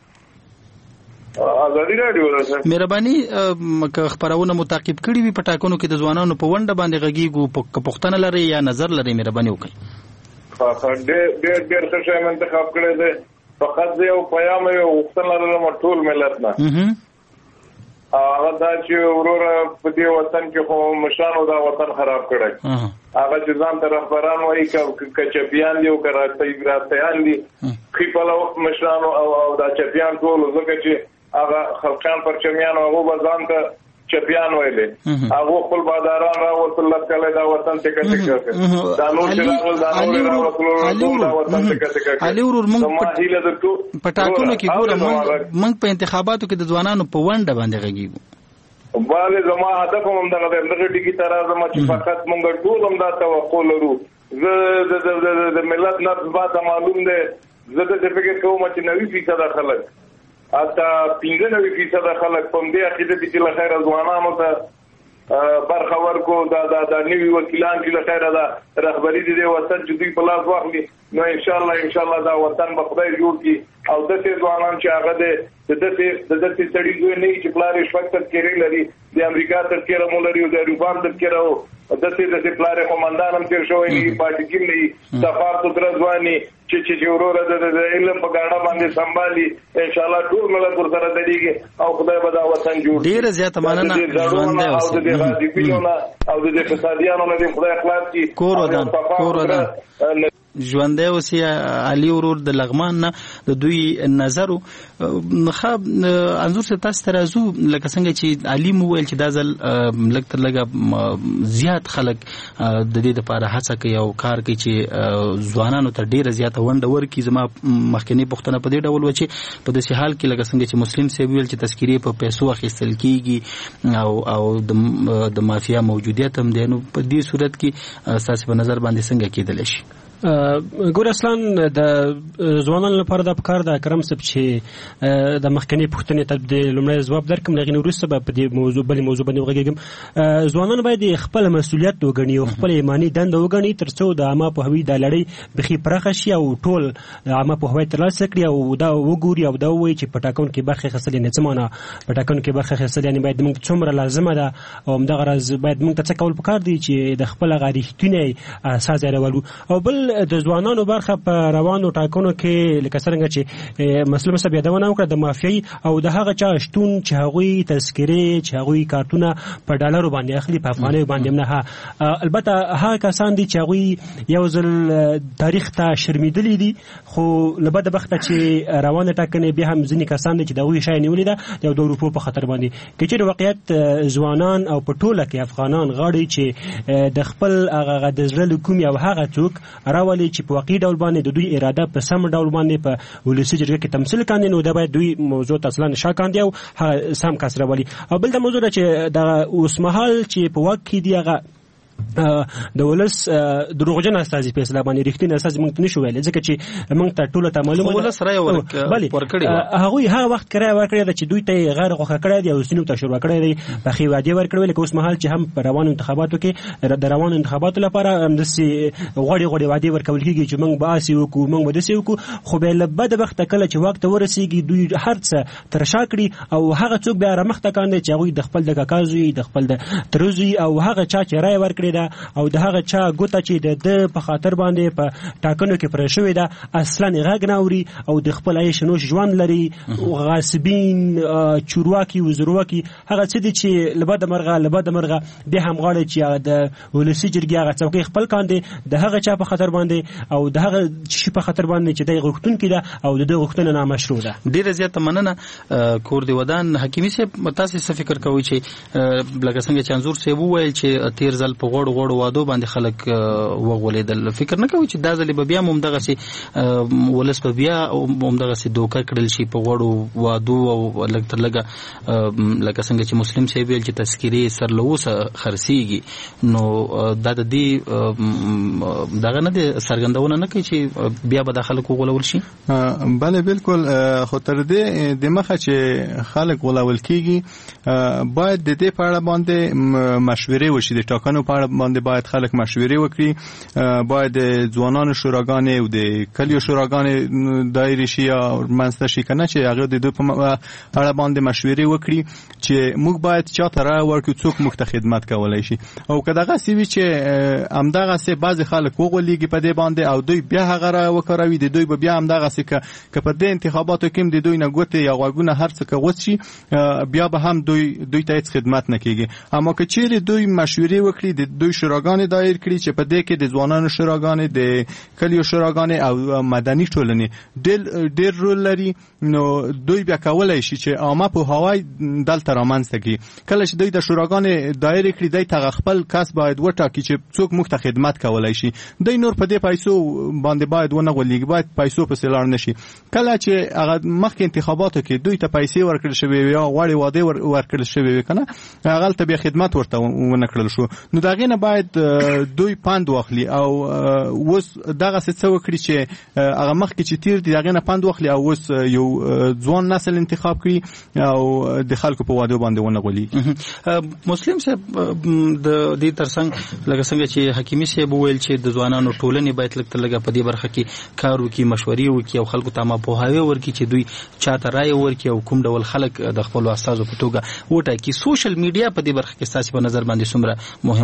ازادي راډیو ورسره مهرباني که خبرونه متعقب کړي وي په ټاکنو کې د ځوانانو په ونډه باندې غږیږو په پښتنه لري یا نظر لري مهرباني وکړئ. ډېر ښه شی انتخاب کړی دی. فقط یو پیغام یو وختونه لرم ټول ملت نه هغه دا چې وروره په دې وطن کې خو مشانو دا وطن خراب کړی. هغه چې ځان ته رهبران وایي که چپیان دي او که راستیان دي خې په وخت مشانو او دا چپیان ټول ځکه چې هغه خلقان پر چمیان او هغه ځان ته چپیان ویلې هغه خپل بازاران راوصل کله دا وطن ته کټ دا نور چې راول علي ورور موږ پټاکونو کې ګورم موږ په انتخاباتو کې د ځوانانو په ونډه باندې غږیږو. باندې زما هدف هم دغه ټکی تر ازما چې فقط موږ ټول هم دا توقع لرو. زه د ملت نفس باندې معلوم ده. زه د فکر کوم چې 90% خلک حتی 95% خلک په دې عقیده دي چې لخيره ځوانانو ته برخه ورکو دا نوي وکیلان چې لخيره دا رهبری دي وطن چې دوی په لاس واخلي نو ان شاء الله دا وطن به خدای جوړ کړي او د دې ځوانان چې هغه د دې سړي دوی نه چې پلان شپږ تذکرې لري د امریکا تذکره مو لري او د اروپا تذکره د پلار قومندان هم تیر شوی نه پاتې کیږي صفار ستر ځواني چې ورور د علم په ګاډه باندې سمبالي ان شاء الله ټول ملت ور سره درېږي او خدای به دا وطن جوړ ډیر زیاته مننه ژوند دی او د غازیانو او د فسادیانو نه خدای اخلاص کی کور ودان ژوندې اوسې علي ورور د لغمان نه د دوی نظر خو انزور څه تاسو ترازو لکه څنګه چې علي مو ویل چې دا ځل لږ تر لږه زیات خلک د دې لپاره هڅه کوي او کار کوي چې ځوانانو ته ډیره زیاته ونډه ورکړي. زما مخکنی پوښتنه په دې ډول و چې په داسې حال کې لکه څنګه چې مسلم سی ویل چې تذکیرې په پیسو اخیستل کیږي او د مافیا موجودیت هم دی، نو په دې صورت کې تاسو په نظر باندې څنګه کېدلی شي؟ ګور اصلا د ځوانانو لپاره د پکار د کرم سب چې د مخکنی پوښتنې ته د لومړی ځواب درکم، لغې وروسته به په دې موضوع باندې وغږیږم. ځوانان باید خپل مسؤلیت وګڼي او خپل ایمانی دنده وګڼي ترڅو د عامه پوهاوي د لړۍ بخي پراخه شي او ټول عامه پوهاوی ترلاسه کړي او دا وګوري او دا وایي چې په ټاکنو کې برخه اخیستل نه څه معنا په ټاکنو کې برخه اخیستل یعنی باید موږ څومره لازمه ده او همدغه راز باید موږ ته څه کول پکار دي چې د خپل غریښتونی اساس راولو. او بل د ځوانانو برخه په روانو ټاکنو کې لکه څنګه چې مسلم صاحب یادونه وکړه د مافیایي او د هغه چا شتون چې هغوی تذکرې چې هغوی کارتونه په ډالرو باندې اخلي په افغانیو باندې نه، البته هغه کسان دي چې هغوی یو ځل تاریخ ته شرمیدلي دي خو له بده بخته چې روانه ټاکنې بیا هم ځینې کسان دي چې د هغوی شی نیولې ده یو د اروپا په خطر باندې که چېرې واقعیت ځوانان او په ټوله کې افغانان غواړي چې د خپل هغه د زړه له کومې او هغه څوک راولي چې په واقعي ډول باندې د دوی اراده په سم ډول باندې په ولسي جرګه کې تمثیل کاندي، نو دا باید دوی موضوع اصلا نشا کاندي او سم کس راولي. او بل د موضوع چې د اوس مهال چې په وخت کې دی هغه د ولس دروغجن استازي فیصله باندې رښتینی استازي موږ ته نشو ویلی ځکه چې موږ ته ټوله ته معلومه ده ولس رای ورکړي هغوی هغه وخت کې رای ورکړې ده چې دوی ته غیر غوښه کړی دی او سنو ته شروع کړی دی پخې وعدې ورکړې لکه اوس مهال چې هم په روانو انتخاباتو کې د روانو انتخاباتو لپاره همداسې غوړې وعدې ورکول کېږي چې موږ به هسې وکړو موږ به داسې وکړو، خو بیا له بده بخته کله چې واک ته ورسېږي دوی هر څه ترشا کړي او هغه څوک بیا رامخته کاندي چې هغوی د خپل د کاکا زوی د خپل د تره زوی او هغه چا چې رای ورکړې ده او د هغه چا ګوته چې د په خاطر باندې په ټاکنو کې پرې شوې ده اصلا غږ نه اوري او د خپل عیش نوش ژوند لري، غاصبین چورواکي وزرواکي هغه څه دي چې لبد مرغه به هم غواړي چې د ولسی جرګې هغه څوکۍ خپل کاندي د هغه چا په خاطر باندې او د هغه شي په خاطر باندې چې د غوښتون کې ده او د غوښتنه نامشروع ده. ډیره زیاته مننه کور دی ودان حکیمي صاحب، تاسو څه فکر کوئ چې لکه څنګه چې انزور صاحب وویل چې تیر ځل په غوړ وادو باندې خلک وغولېدل، فکر نه کوي چې دا ځل به بیا هم دغسې ولس به بیا هم دغسې دوکه کړل شي په غوړو وادو او لږ تر لږه لکه څنګه چې مسلم صاحب ویل چې تذکیرې سر له اوسه خرڅېږي، نو دا د دې دغه نه دی څرګندونه نه کوي چې بیا به دا خلک وغولول شي؟ بله بالکل، خو تر دې د مخه چې خلک غولول کېږي باید د دې په اړه باندې مشورې وشي، د ټاکنو په اړه باندې باید خلک مشورې وکړي، باید ځوانانو شوراګانې او د کلیو شوراګانې دایرې شي یا منځته شي که نه چې هغه د دوی په اړه باندې مشورې وکړي چې موږ باید چا ته رایه ورکړو څوک موږ ته خدمت کولی شي، او که دغسې وي چې همدغسې بعضې خلک وغولېږي په دې باندې او دوی بیا هغه رایه وکاروي، د دوی به بیا همدغسې که په دې انتخاباتو کې هم د دوی نه ګوتې یا غوږونه هر څه که غوڅ شي بیا به هم دوی ته هېڅ خدمت نه کېږي. اما که چیرې دوی مشورې وکړي، د دوی شوراګانې دایر کړي چې په دې کې د ځوانانو شوراګانې د کلیو شوراګانې او مدني ټولنې ډېر رول لري، نو دوی بیا کولی شي چې عامه پوهاوی دلته رامنځته کړي. کله چې دوی د شوراګانې دایر کړي دوی ته خپل کس باید وټاکي چې څوک موږ ته خدمت کولی شي، دوی نور په دې پیسو باندې باید ونه غولېږي، باید پیسو پسې لاړ نه شي. کله چې هغه مخکې انتخاباتو کې دوی ته پیسې ورکړل شوې وي یا غوړې وعدې ورکړل شوې وي که نه هغلته بیا خدمت ورته ونه کړل شو، نو د هغې نه باید دوی پند واخلي او اوس دغسې څه وکړي چې هغه مخکې چې تیر دي د هغې نه پند واخلي او اوس یو ځوان نسل انتخاب کړي او د خلکو په وعدو باندې ونه غولېږي. مسلم صاحب د دې ترڅنګ لکه څنګه چې حکیمي صاحب وویل چې د ځوانانو ټولنې باید لږ تر لږه په دې برخه کې کار وکړي، مشورې وکړي او خلکو ته عامه پوهاوی ورکړي چې دوی چاته رایه ورکړي او کوم ډول خلک د خپلو استازو په توګه وټاکي. سوشل میډیا په دې برخه کې ستاسې په نظر باندې څومره مهم رول درلود؟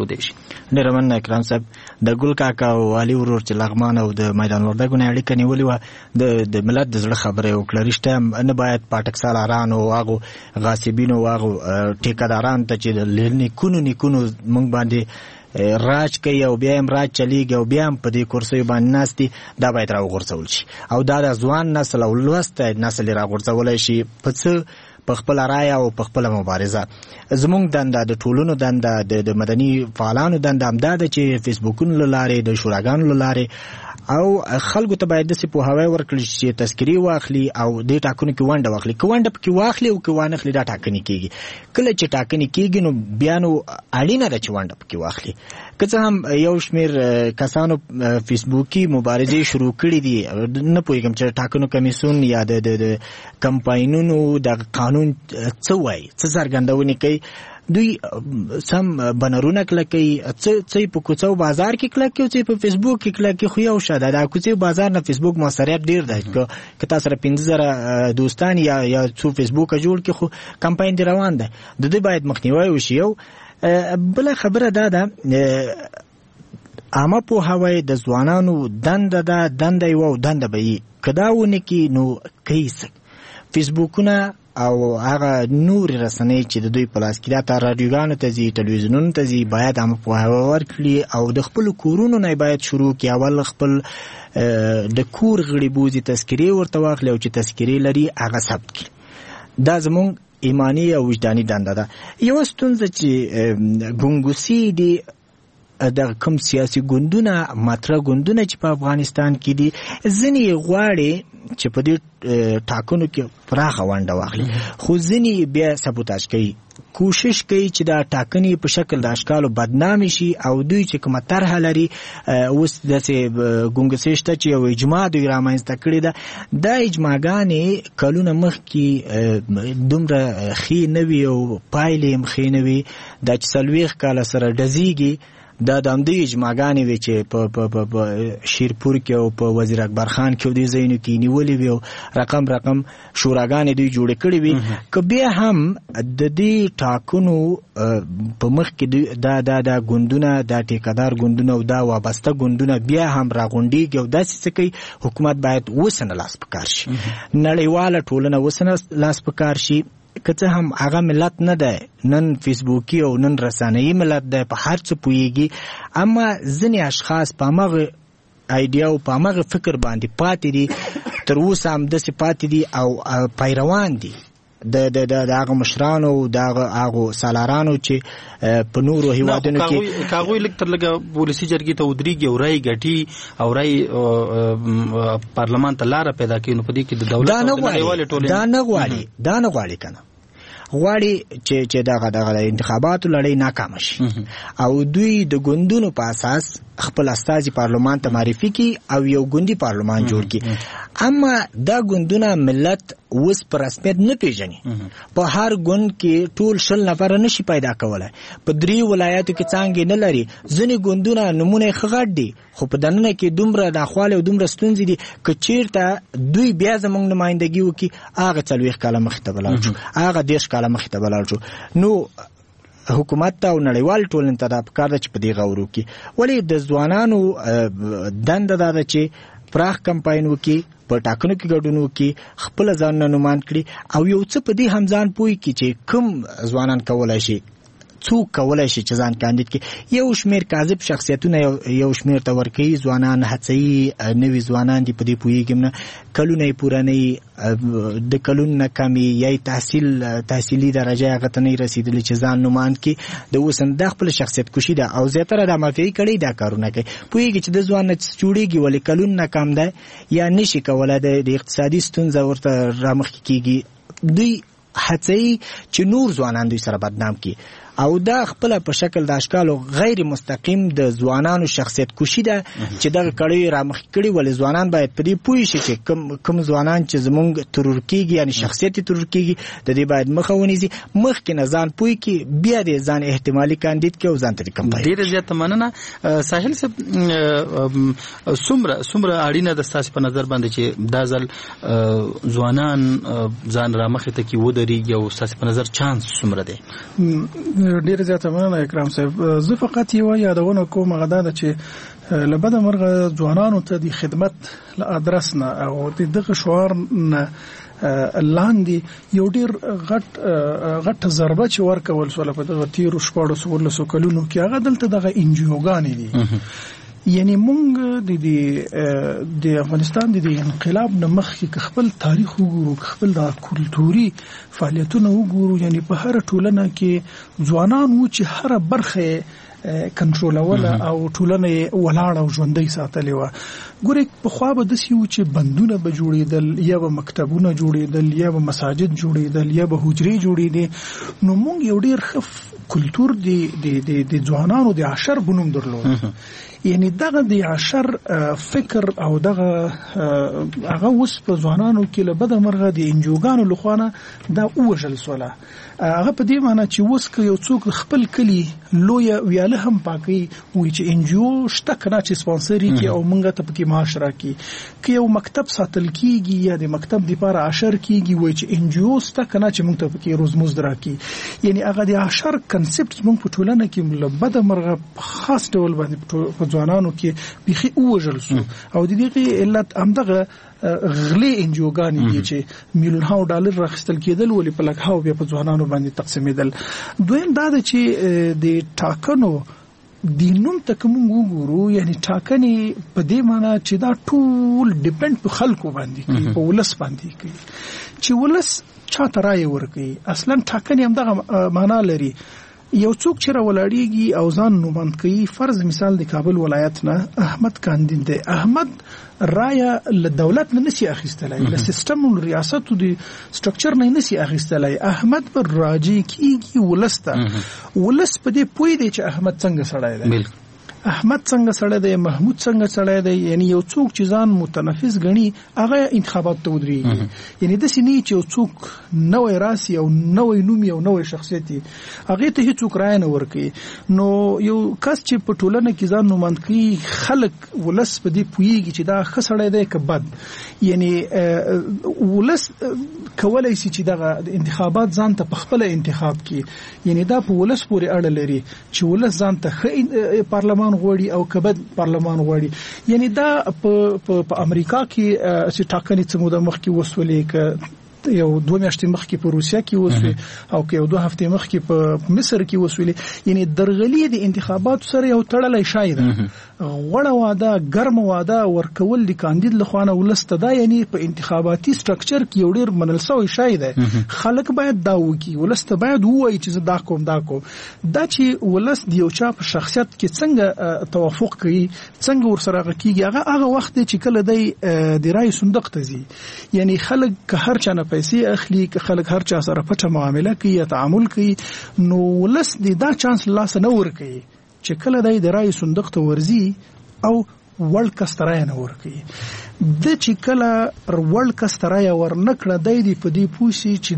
درلودې شي. ډېر مننه اکرام صاحب. د ګل کاکا او علي ورور چې لغمان او د میدان وردګو نه اړیکه نیولې وه د ملت د زړه خبره یې وکړه. رښتیا نه باید پاټک سالارانو او هغو غاصبینو او هغو ټیکهدارانو ته چې د نیکونو موږ باندې راج کوي او بیا هم راج چلیږي او بیا هم په دې کرسیو باندې ناست دي، دا باید راوغورځول شي او دا د ځوان نسل او لوستی نسل یې راغورځولی شي په څه په خپل رایه او په خپل مبارزه. زموږ دنده د ټولنو دنده د مدني فعالانو دنده همدا ده چې فیسبوکونو له لارې د شوراګانو له لارې او خلکو ته باید داسې پوهاوی ورکړي چې تذکرې واخلي او دې ټاکنو کې ونډه واخلي. که ونډه پکې واخلي او که وانه خلي دا ټاکنې کېږي. کله چې ټاکنې کېږي نو بیا نو اړینه ده چې ونډه پکې واخلي. که څه هم یو شمېر کسانو فیسبوکي مبارزې شروع کړي دي، نه پوهېږم چې ټاکنو کمیسیون یا د کمپاینونو د قانون څه وایي، څه څرګندونې کوي. دوی سم بنرونه کلکوي، څه په کوڅه او بازار کې کلکوي، څه په فیسبوک کې کلکوي. خو یو شه د کوڅې او بازار نه فیسبوک موثریت ډېر دی. که تاسو سره 15,000 دوستان یا څو فیسبوکه جوړ کړي خو کمپاین دی روان دی. د دې باید مخنیوی وشي. یو بله خبره دا ده، عامه پوهاوی د ځوانانو دنده ده، دنده یې او دنده به یې که دا ونه کړي نو کوي څه. فیسبوکونه او هغه نور رسنۍ چې د دوی په لاس کې دا تا رادیوګانو ته ځي، ټلویزیونونو ته ځي، باید عامه پوهاوی ورکړي او د خپلو کورونو نه باید شروع کړي. اول خپل د کور غړي بوځي، تذکرې ورته واخلي او چې تذکرې لري هغه ثبت کړي. دا زموږ ایمانی او وجداني دنده ده. یوه ستونزه چې ګونګوسي دي د کوم سیاسي ګوندونه مطرح ګوندونه چې په افغانستان کې دي، ځینې غواړي چې په دې ټاکنو کې پراخه ونډه واخلي، خو ځینې بیا سبوتاژ کوي، کوشش کوي چې دا ټاکنې په شکل د اشکالو بدنامي شي او دوی چې کومه طرحه لري اوس داسې ګونګسې شته چې یو اجماع دوی رامنځته کړې ده. دا اجماعګانې کلونه مخکې دومره ښې نه وي او پایلې هم ښې نه وي. دا چې 40 کاله سره ډزیږي، دا د همدې اجماعګانې وې چې په شیرپور کې او په وزیر اکبر خان کې او دې ځایونو کې نیولې وي او رقم شوراګانې دوی جوړې کړې وي. که بیا هم د دې ټاکنو په مخ کې دا ګوندونه، دا ټیکهدار ګوندونه او دا وابسته ګوندونه بیا هم راغونډېږي او داسې څه کوي. حکومت باید اوسنه لاس په کار شي، نړیواله ټولنه اوسنه لاس په کار شي. که څه هم هغه ملت نه دی، نن فیسبوکي او نن رسانه‌یي ملت دی، په هر څه پوهېږي، اما ځینې اشخاص په همغه ایډیا او په همغه فکر باندې پاتې دي، تر اوسه همداسې پاتې دي او پیروان دي د هغه مشرانو او د هغو سالارانو چې په نورو هیوادونو کې هغوی لږ تر لږه ولسي جرګې ته ودرېږي او رایې ګټي او رایې پارلمان ته لاره پیدا کوي. نو په دې کې د دولت او د نړیوالې ټولنې دا نه غواړي که نه غواړي چې دغه انتخاباتو لړۍ ناکامه شي او دوی د ګوندونو په اساس خپل استازي پارلمان ته معرفي کړي او یو ګوندي پارلمان جوړ کړي. اما دا ګوندونه ملت اوس په رسمیت نه پیژني. په هر ګوند کې ټول 100 نفر نشي پیدا کولای. په 3 ولایاتو کې څانګې نه لري. ځینې ګوندونه نمونه یې ښه غټ دي خو په دننه کې دومره ناخواله او دومره ستونزې دي که چیرته دوی بیا زموږ نمایندګي وکړي، هغه 40 کاله مخې ته به لاړ شو، هغه 10 کاله مخې ته به لاړ شو. نو حکومت ته او نړیوال ټولنې ته دا پکار ده چې په دې غور وکړي. ولې د ځوانانو دنده دا ده چې پراخ کمپاین وکړي، په ټاکنو کې ګډون وکړي، خپل ځانونه نومان کړي او یو څه په دې هم ځان پوه کړي چې کوم ځوانان کولای شي، څوک کولای شي چې ځان کاندید کړي. یو شمېر کاذب شخصیتونه یو شمېر ته ورکوي، ځوانان هڅوي، نوي ځوانان دي په دې پوهېږم نه، کلونه یې پوره نه وي، د کلونو نه کم یا تحصیلي درجه هغه ته نه رسېدلي چې ځان نومان کړي. د اوس دا خپل شخصیت کشي ده او زیاتره دا مافیایي کړۍ دا کارونه کوي. پوهېږي چې د ځوان نه جوړېږي ولې کلونه نه کم دی یا نشي کولی، د اقتصادي ستونزه ورته رامخکې کېږي. دوی هڅوي چې نور ځوانان دوی سره بدنام کړي او دا خپل په شکل د اشکالو غیر مستقیم د ځوانانو شخصیت کشي ده چې دغه کړۍ رامخکې کړي. ولې ځوانان باید په دې پوه شي چې کوم ځوانان چې زمونږ ترور کېږي، یعنی شخصیت یې ترور کېږي، د دې باید مخه ونیسي، مخکې نه ځان پوه کړي، بیا دې ځان احتمالي کاندید کړي او ځان ته کمپاین. ډېره زیاته مننه. ساحل صاحب، څومره اړینه ده ستاسو په نظر باندې چې دا ځل ځوانان ځان رامخې ته کې ودرېږي او ستاسو په نظر چانس څومره دی؟ ډیر زیاته مننه اکرام صاحب. زه فقط یو یادونه کوم غدا ده چې لبد مرغه ځوانانو ته د خدمت له ادرس نه او دغه شعار نه لاندې یو ډیر غټ ضربه چې ورکول سول په دغه تیر شپږ سو کلونو کې هغه دلته دغه انجیوګانې دي. یعنی مونږ د افغانستان د انقلاب نه مخکې خپل تاریخ وګورو، خپل د کلتوري فعالیتونه وګورو، یعنی په هر ټولنه کې ځوانان وو چې هر برخه کنټرولوله او ټولنه ولاړه او ژوندۍ ساتلې وه. ګورې پخوا به داسې وو چې بندونه به جوړېدل، یا به مکتبونه جوړېدل، یا به مساجد جوړېدل، یا به حجرې جوړېدې. نو مونږ یو ډېر ښه کلتور د ځوانانو د عشر په نوم درلود. یعنی دغه د عشر فکر او دغه هغه اوس په ځوانانو کې له بده مرغه د انجوګانو لخوانه دا ووژل سوله. هغه په دې معنی چې اوس که یو څوک خپل کلي لویه ویاله هم پاکوي وایي چې انجیو شته که نه چې سپانسري کړي او موږ ته پکې معاش راکړي. که یو مکتب ساتل کېږي یا د مکتب دپاره عشر کېږي وایي چې انجیو شته که نه چې موږ ته پکې روزمزد راکړي. یعنی هغه د عشر کنسپټ زموږ په ټولنه کې له بده مرغه په خاص ډول باندې په ځوانانو کې بیخي ووژل سو. او د دغې علت همدغه غلې انجیوګانې دي چې میلیونها ډالر راخیستل کېدل ولې په لکهاو بیا په ځوانانو باندې تقسیمېدل. دویم دا ده چې د ټاکنو د نوم ته که موږ وګورو، یعنی ټاکنې په دې معنی چې دا ټول ډیپینډ په خلکو باندې کوي، په ولس باندې کوي چې ولس چاته رایه ورکوي. اصلا ټاکنې همدغه معنا لري. یو څوک چې راولاړېږي او ځان نوماند کوي، فرض مثال د کابل ولایت نه احمد کاندید دی. احمد رایه له دولت نه نشي اخیستلی، له سیستم او ریاست او د سټرکچر نه نشي اخیستلی. احمد پر راجع کېږي ولس ته. ولس په دې پوه دی چې احمد څنګه سړی دی، احمد څنګه سړی دی، محمود څنګه سړی دی. یعنی یو څوک چې ځان متنفس ګڼي هغه انتخابات ته ودرېږي. یعنی داسې نه چې یو څوک نوی راسي او نوی نوم او نوی شخصیت هغې ته هېڅوک رایه نه ورکوي. نو یو کس چې په ټولنه کې ځان نوماند کوي، خلک ولس په دې پوهېږي چې دا ښه سړی دی که بد. یعنی ولس کولی شي چې دغه انتخابات ځان ته په خپله انتخاب کړي. یعنی دا په ولس پورې اړه لري چې ولس ځان ته ښه پارلمان غواړي او کبد پارلمان غواړي. یعنی دا په امریکا کې چې ټاکنې څه موده مخکې وسولې، که یو 2 میاشتې مخکې په روسیا کې وسوي او که یو 2 هفتې مخکې په مصر کې وسولې. یعنی درغلي د انتخاباتو سره یو تړلی شی ده. غوړه واده، ګرمه واده ورکول د کاندید لخوانه ولس ته ده. یعنی په انتخاباتي سټرکچر کې یو ډېر منل سوی شی ده. خلک باید دا وکړي، ولس ته باید ووایي چې زه دا کوم دا کوم. دا چې ولس د یو چا په شخصیت کې څنګه توافق کوي، څنګه ورسره هغه کېږي، هغه وخت دی چې کله دی د رایې صندوق ته ځي. یعنی خلک که هر چا نه پیسې اخلي، که خلک هر چا سره پټه معامله کوي یا تعامل کوي، نو ولس د دا چانس لاسه نه ورکوي چې کله دی د رایې صندوق ته ورځي او وړ کس ته رایه نه ورکوي. د چې کله وړ کس ته رایه ورنکړه، دی د په دې پوه شي چې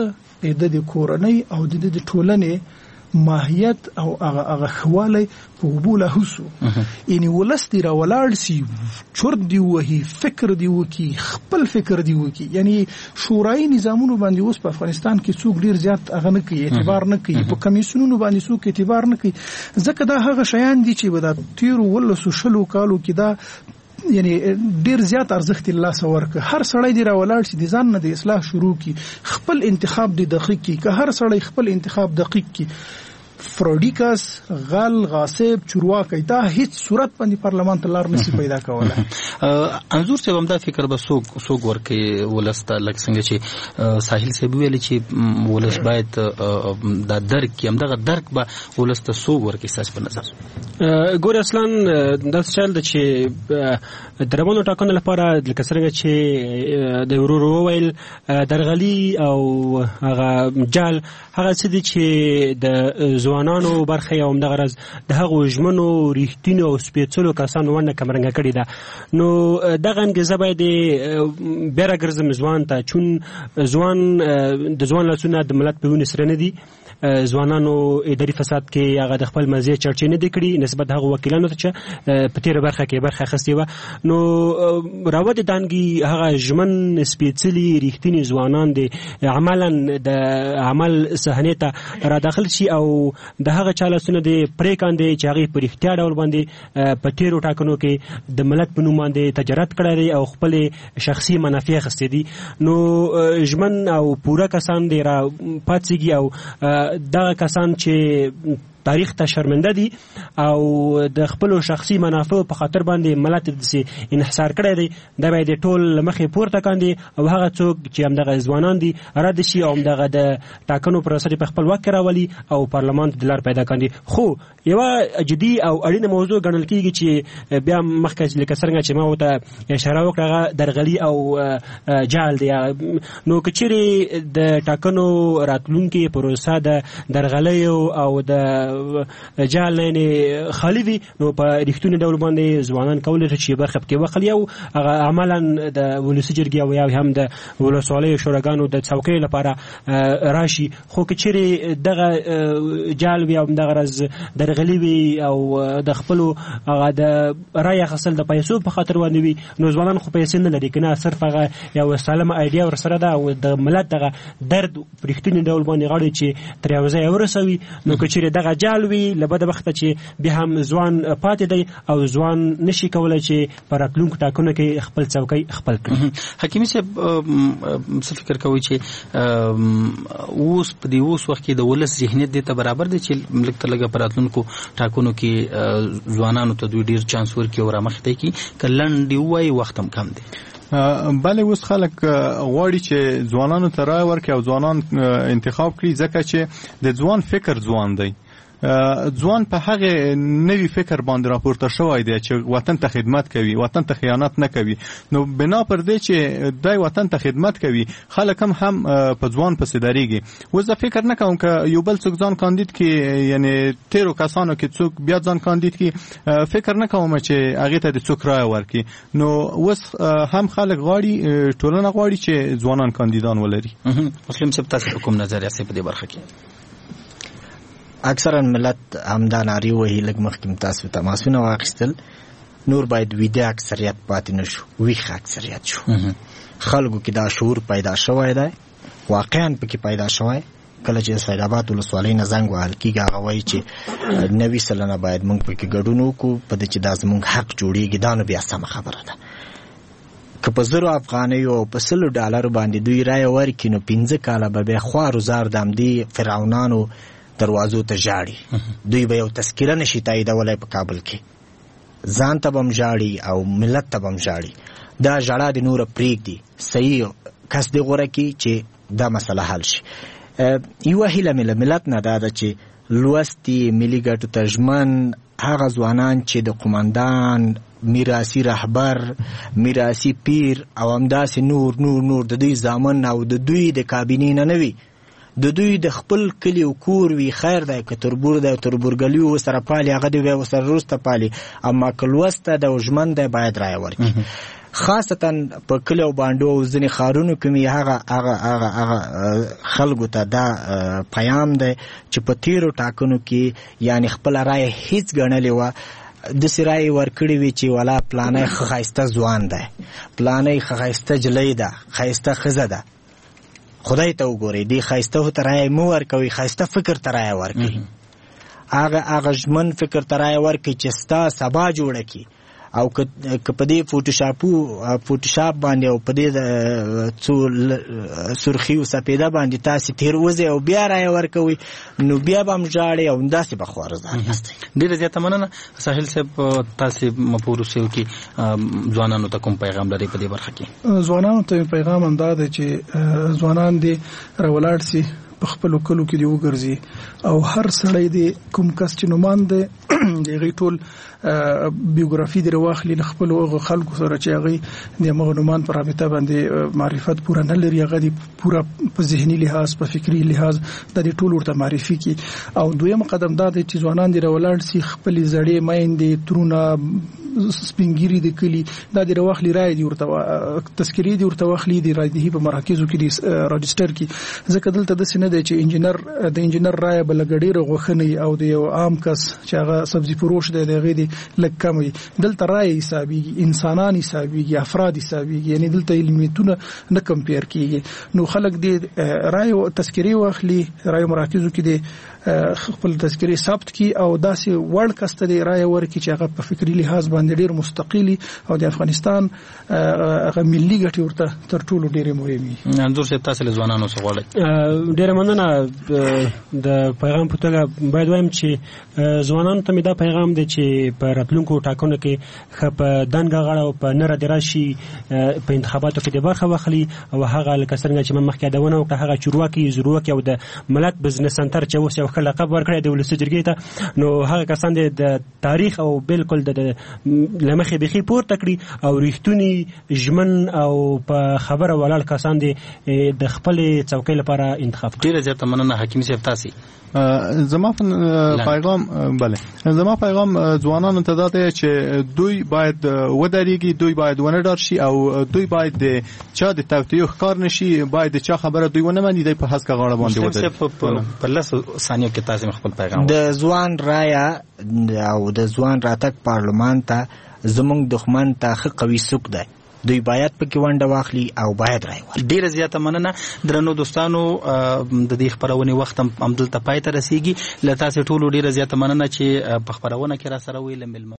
د کورنۍ او د ټولنې ماهیت او هغه خواله په اوبو لاهوسو. یعنی ولس دی راولاړ سي، چور دی وهي، فکر دی وکي، خپل فکر دی وکي. یعنی شورای نظامونو باندې اوس په افغانستان کې څوک ډیر زیات هغه نه کوي، اعتبار نه کوي. په کمیسیونونو باندې څوک اعتبار نه کوي، ځکه دا هغه شیان دي چې د تیرو 1200 کالو کې دا یعنی ډیر زیات ارزښت الله سورک. هر سړی دی راولاړ شي د ځان نه د اصلاح شروع کی، خپل انتخاب دی دقیق کی. که هر سړی خپل انتخاب دقیق کی، فروډیکاس، غل، غاصب، چورواکی، دا هیڅ صورت باندې پارلمان ته لار نشي پیدا کولای. انظور صاحب هم دا فکر به څوک ورکوي ولس ته، لکه څنګه چې ساحل صاحب ویلي چې ولس باید دا درک کړي، همدغه درک به ولس ته څوک ورکوي ستاسو په نظر؟ ګورې اصلا داسې چل ده چې د روانو ټاکنو لپاره لکه څرنګه چې د ورور وویل درغلي او هغه جال هغه څه دي چې د ځوانانو برخه یو همدغه راز د هغو ژمنو ریښتینو او سپېڅلو کسانو ونه کمرنګه کړې ده. نو دغه انګېزه باید بیا راګرځم ځوان ته، چون ځوان د ځوان لاسونه د ملت په وینې سره نه دي. ځوانانو اداري فساد کې هغه د خپل مزي چرچې نه دکړي نسبت هغه وکیلانو ته چې په تیر برخه کې برخه اخیستې و. نو راوت دانګي هغه ژمن سپېڅلي ریښتینی ځوانان د عملا د عمل صحنې ته را داخل شي او د هغه چاله سونه د پریکاندې چې هغه په اختیار ډول باندې په تیرو ټاکنو کې د ملت په نوم باندې تجارت کړی او خپل شخصي منافع خسته دي. نو ژمن او پوره کسان دی را پاتېږي او دغه کسان چې تاریخ ته شرمنده دي او د خپل شخصي منافع په خاطر باندې ملت د انحصار کړی دی دا به د ټول مخې پورته کاندي او هغه څوک چې همدغه ځوانان دي رد شي او همدغه د ټاکنو پروسه په خپل وخت راولي او پارلمان د لار پیدا کاندي. خو یو جدي او اړینه موضوع ګڼل کیږي چې بیا مخکې لکه څنګه چې ما وته اشاره وکړه درغلي او جال دی. نو کچېری د ټاکنو راتلونکي پروسه د درغلي او د جال نه خالی وي نو په ریښتونی ډول باندې ځوانان کولای شي برخه پکې وخلی او عملا د ولسی جرګي او هم د ولسوالۍ شوراګانو د څوکۍ لپاره راشي. خو کچېری دغه جال وي او دغه رز درغلي وي او د خپل هغه د رای خپل د پیسو په خاطر باندې وي نو ځوانان خو پیسې نه لري کنه صرف هغه یو سالمه ایډیا ورسره ده او د ملت دغه درد پرختنی ډول باندې غاړي چې تر یو ځای ورسوي نو کچېری دغه جالوي لبد وخت چې به هم ځوان پاتې دی او ځوان نشي کولای چې پر اتلونکو ټاکنو کې خپل څوکۍ خپل کړي. حکیمي صاحب څه فکر کوي چې اوس په دې اوس وخت کې د ولس ذهنیت د ته برابر دی چې ملک ته لګه پر اتلونکو ټاکنو کې ځوانانو ته دوی ډیر چانس ورکړي او رامخته کی کلن دی وای وخت هم کم دی. بله اوس خلک غواړي چې ځوانانو ته رای ورکړي او ځوانان انتخاب کړي ځکه چې د ځوان فکر ځوان دی. ځوان په هغه نوی فکر باندې راپورته شوی دی چې وطن ته خدمت کوي وطن ته خیانت نه کوي. نو بنا پر دې چې دای وطن ته خدمت کوي خلک هم په ځوان پسې دریږي. اوس زه فکر نه کوم که یو بل څوک ځان کاندید کی یعنی تیرو کسانو کې څوک بیا ځان کاندید کی فکر نه کوم چې هغه ته د څوک رای ورکړي. نو اوس هم خلک غواړي ټولنه غواړي چې ځوانان کاندیدان ولري. مسلم صاحب تاسو کوم نظریه سي په دې برخه کې؟ اکثرا ملت همدا ناری وهي لګ مخکې تاسو تماسونه واخیستل نور باید ویده اکثریت پاتې نشو ویخ اکثریت شو. خلکو کې دا شعور پیدا شوی دی واقعا پکې پیدا شوی کله چې سیدآباد ولسوالۍ نه زنګ وهل کېږي هغه وایي چې 90% باید موږ پکې ګډون وکړو په دې چې دا زموږ حق جوړېږي دا نو بیا سمه خبره ده. که په زرو افغانیو او په $100 باندې دوی رای ورکړي نو 15 کاله به بیا خوار وزار د همدې فرعونانو دروازو ته جاړي دوی به یو تذکره نشي تاییدولای په کابل کې ځان ته بم جاړي او ملت ته بم جاړي. دا جړه د نور پریږدي صحیح کس دی غوړه کی چې دا مسله حل شي. یو هیله ملت نه دا چې لوستي ملي ګټو ترجمان هغه ځوانان چې د قومندان میراثي رهبر میراثي پیر او همداسې نور د دوی ځامن او د دوی د کابینې نه نوي د دوی د خپل کلی او کور وی خیر دی که تربور دی تربورګلی و سره پالي هغه دی و سره روسته پالي اما کلوسته د وجمن دی باید رای ورکړي. خاصتا په کلیو باندې او ځینې ښارونو کې هغه خلکو ته دا پیام دی چې په تیرو ټاکنو کې یعنی خپل رای هیڅ ګڼلې و د سرای ورکړی وی چې والا پلانې خایسته ځوان دی پلانې خایسته جلې ده خایسته خزه ده خدای ته وګورئ دی خایسته ترای مو ورکوي خایسته فکر ترای ورکوي هغه ژمن فکر ترای ورکوي چې ستا سبا جوړه کی او که په دې فوټوشاپ باندې او په دې سرخی او سپیده باندې تاسو تیر وځي او بیا رای ورکوي نو بیا به مجاړي او داسې بخوارزان هستي. ډیره زیاته مننه ساحل صاحب تاسو مپورسیو کې ځوانانو ته کوم پیغام لري په دې برخه کې؟ ځوانانو ته پیغام انداز دی چې ځوانان دي راولاړ سي په خپل کلو کې دی وګرځي او هر سړی دی کوم کس چې نومان دی دغه ټول بیوګرافي دی واخلي خپل خلکو سره چې هغه د مغنومان پر رابطه باندې معرفت پوره نه لري هغه دی پوره په ذهني لحاظ په فکری لحاظ د دې ټول ورته معرفي کی او دویم قدم دا دی چې ځوانان دی راولاړ سي خپل زړې مایندې ترونه سپینګيري د کلی دا د واخلي رای دی ورته تذکری دی ورته واخلي د راځي په مراکزو کې د راجستر کې ځکه دلته د سینه دی چې انجینر رای بلګډیر غوخنی او د یو عام کس چې هغه سبزی فروش دی دغه دی لکه کمي دلته رای حسابي انسانان حسابي افراد حسابي یعنی دلته علمیتونه نه کمپیر کیږي نو خلک د رای تذکری واخلي رای مراکزو کې د خپل تذکری ثبت کی او داسې ورډ کسته دی رای ورکی چې هغه په فکری لحاظ باندې ډیر مستقلی او د افغانستان هغه ملي ګټي ورته تر ټولو ډیر مهمه انځور چې تاسو له ځوانانو څخه غواړئ ډیر مننه د پیغام په توګه باید وایم چې ځوانانو ته دا پیغام دی چې په راتلونکو ټاکنو کې خپ دنګ غړ او په نره دراشي په انتخاباتو کې د برخه واخلي او هغه لکسرنګ چې مخکې دونه او هغه چورواکي زروکي او د ملت بزنس سنټر چې اوس یو لقب ورکړی د ولسی جرګې ته نو هغه کسان د تاریخ او بالکل د لمخې بخي پورته کړی او ریښتونی ژمن او په خبره ولال کسان د خپل څوکۍ لپاره انتخاب ډیره زیاته مننه حکیمی صاحب تاسو زما پیغام زما پیغام ځوانانو ته دا دی چې دوی باید ودرېږي دوی باید ونډار شي او دوی باید د چا د توطیه ښکار نشي باید چا خبره دوی ونه مني د په هسکه غاړه باندې ودرېږي په لاسو ثانیو کې تاسو خپل پیغام د ځوان رایا او د ځوان راتګ پارلمان ته زموږ دښمن ته خ قوي سوق دی دوی باید پکې ونډه واخلي او باید راي ورکړي ډیره زیاته مننه درنو دوستانو د دې خبرونه وخت هم دلته پای ته رسیږي لته تاسو ټول ډیره زیاته مننه چې په خبرونه کې را سره ویل مل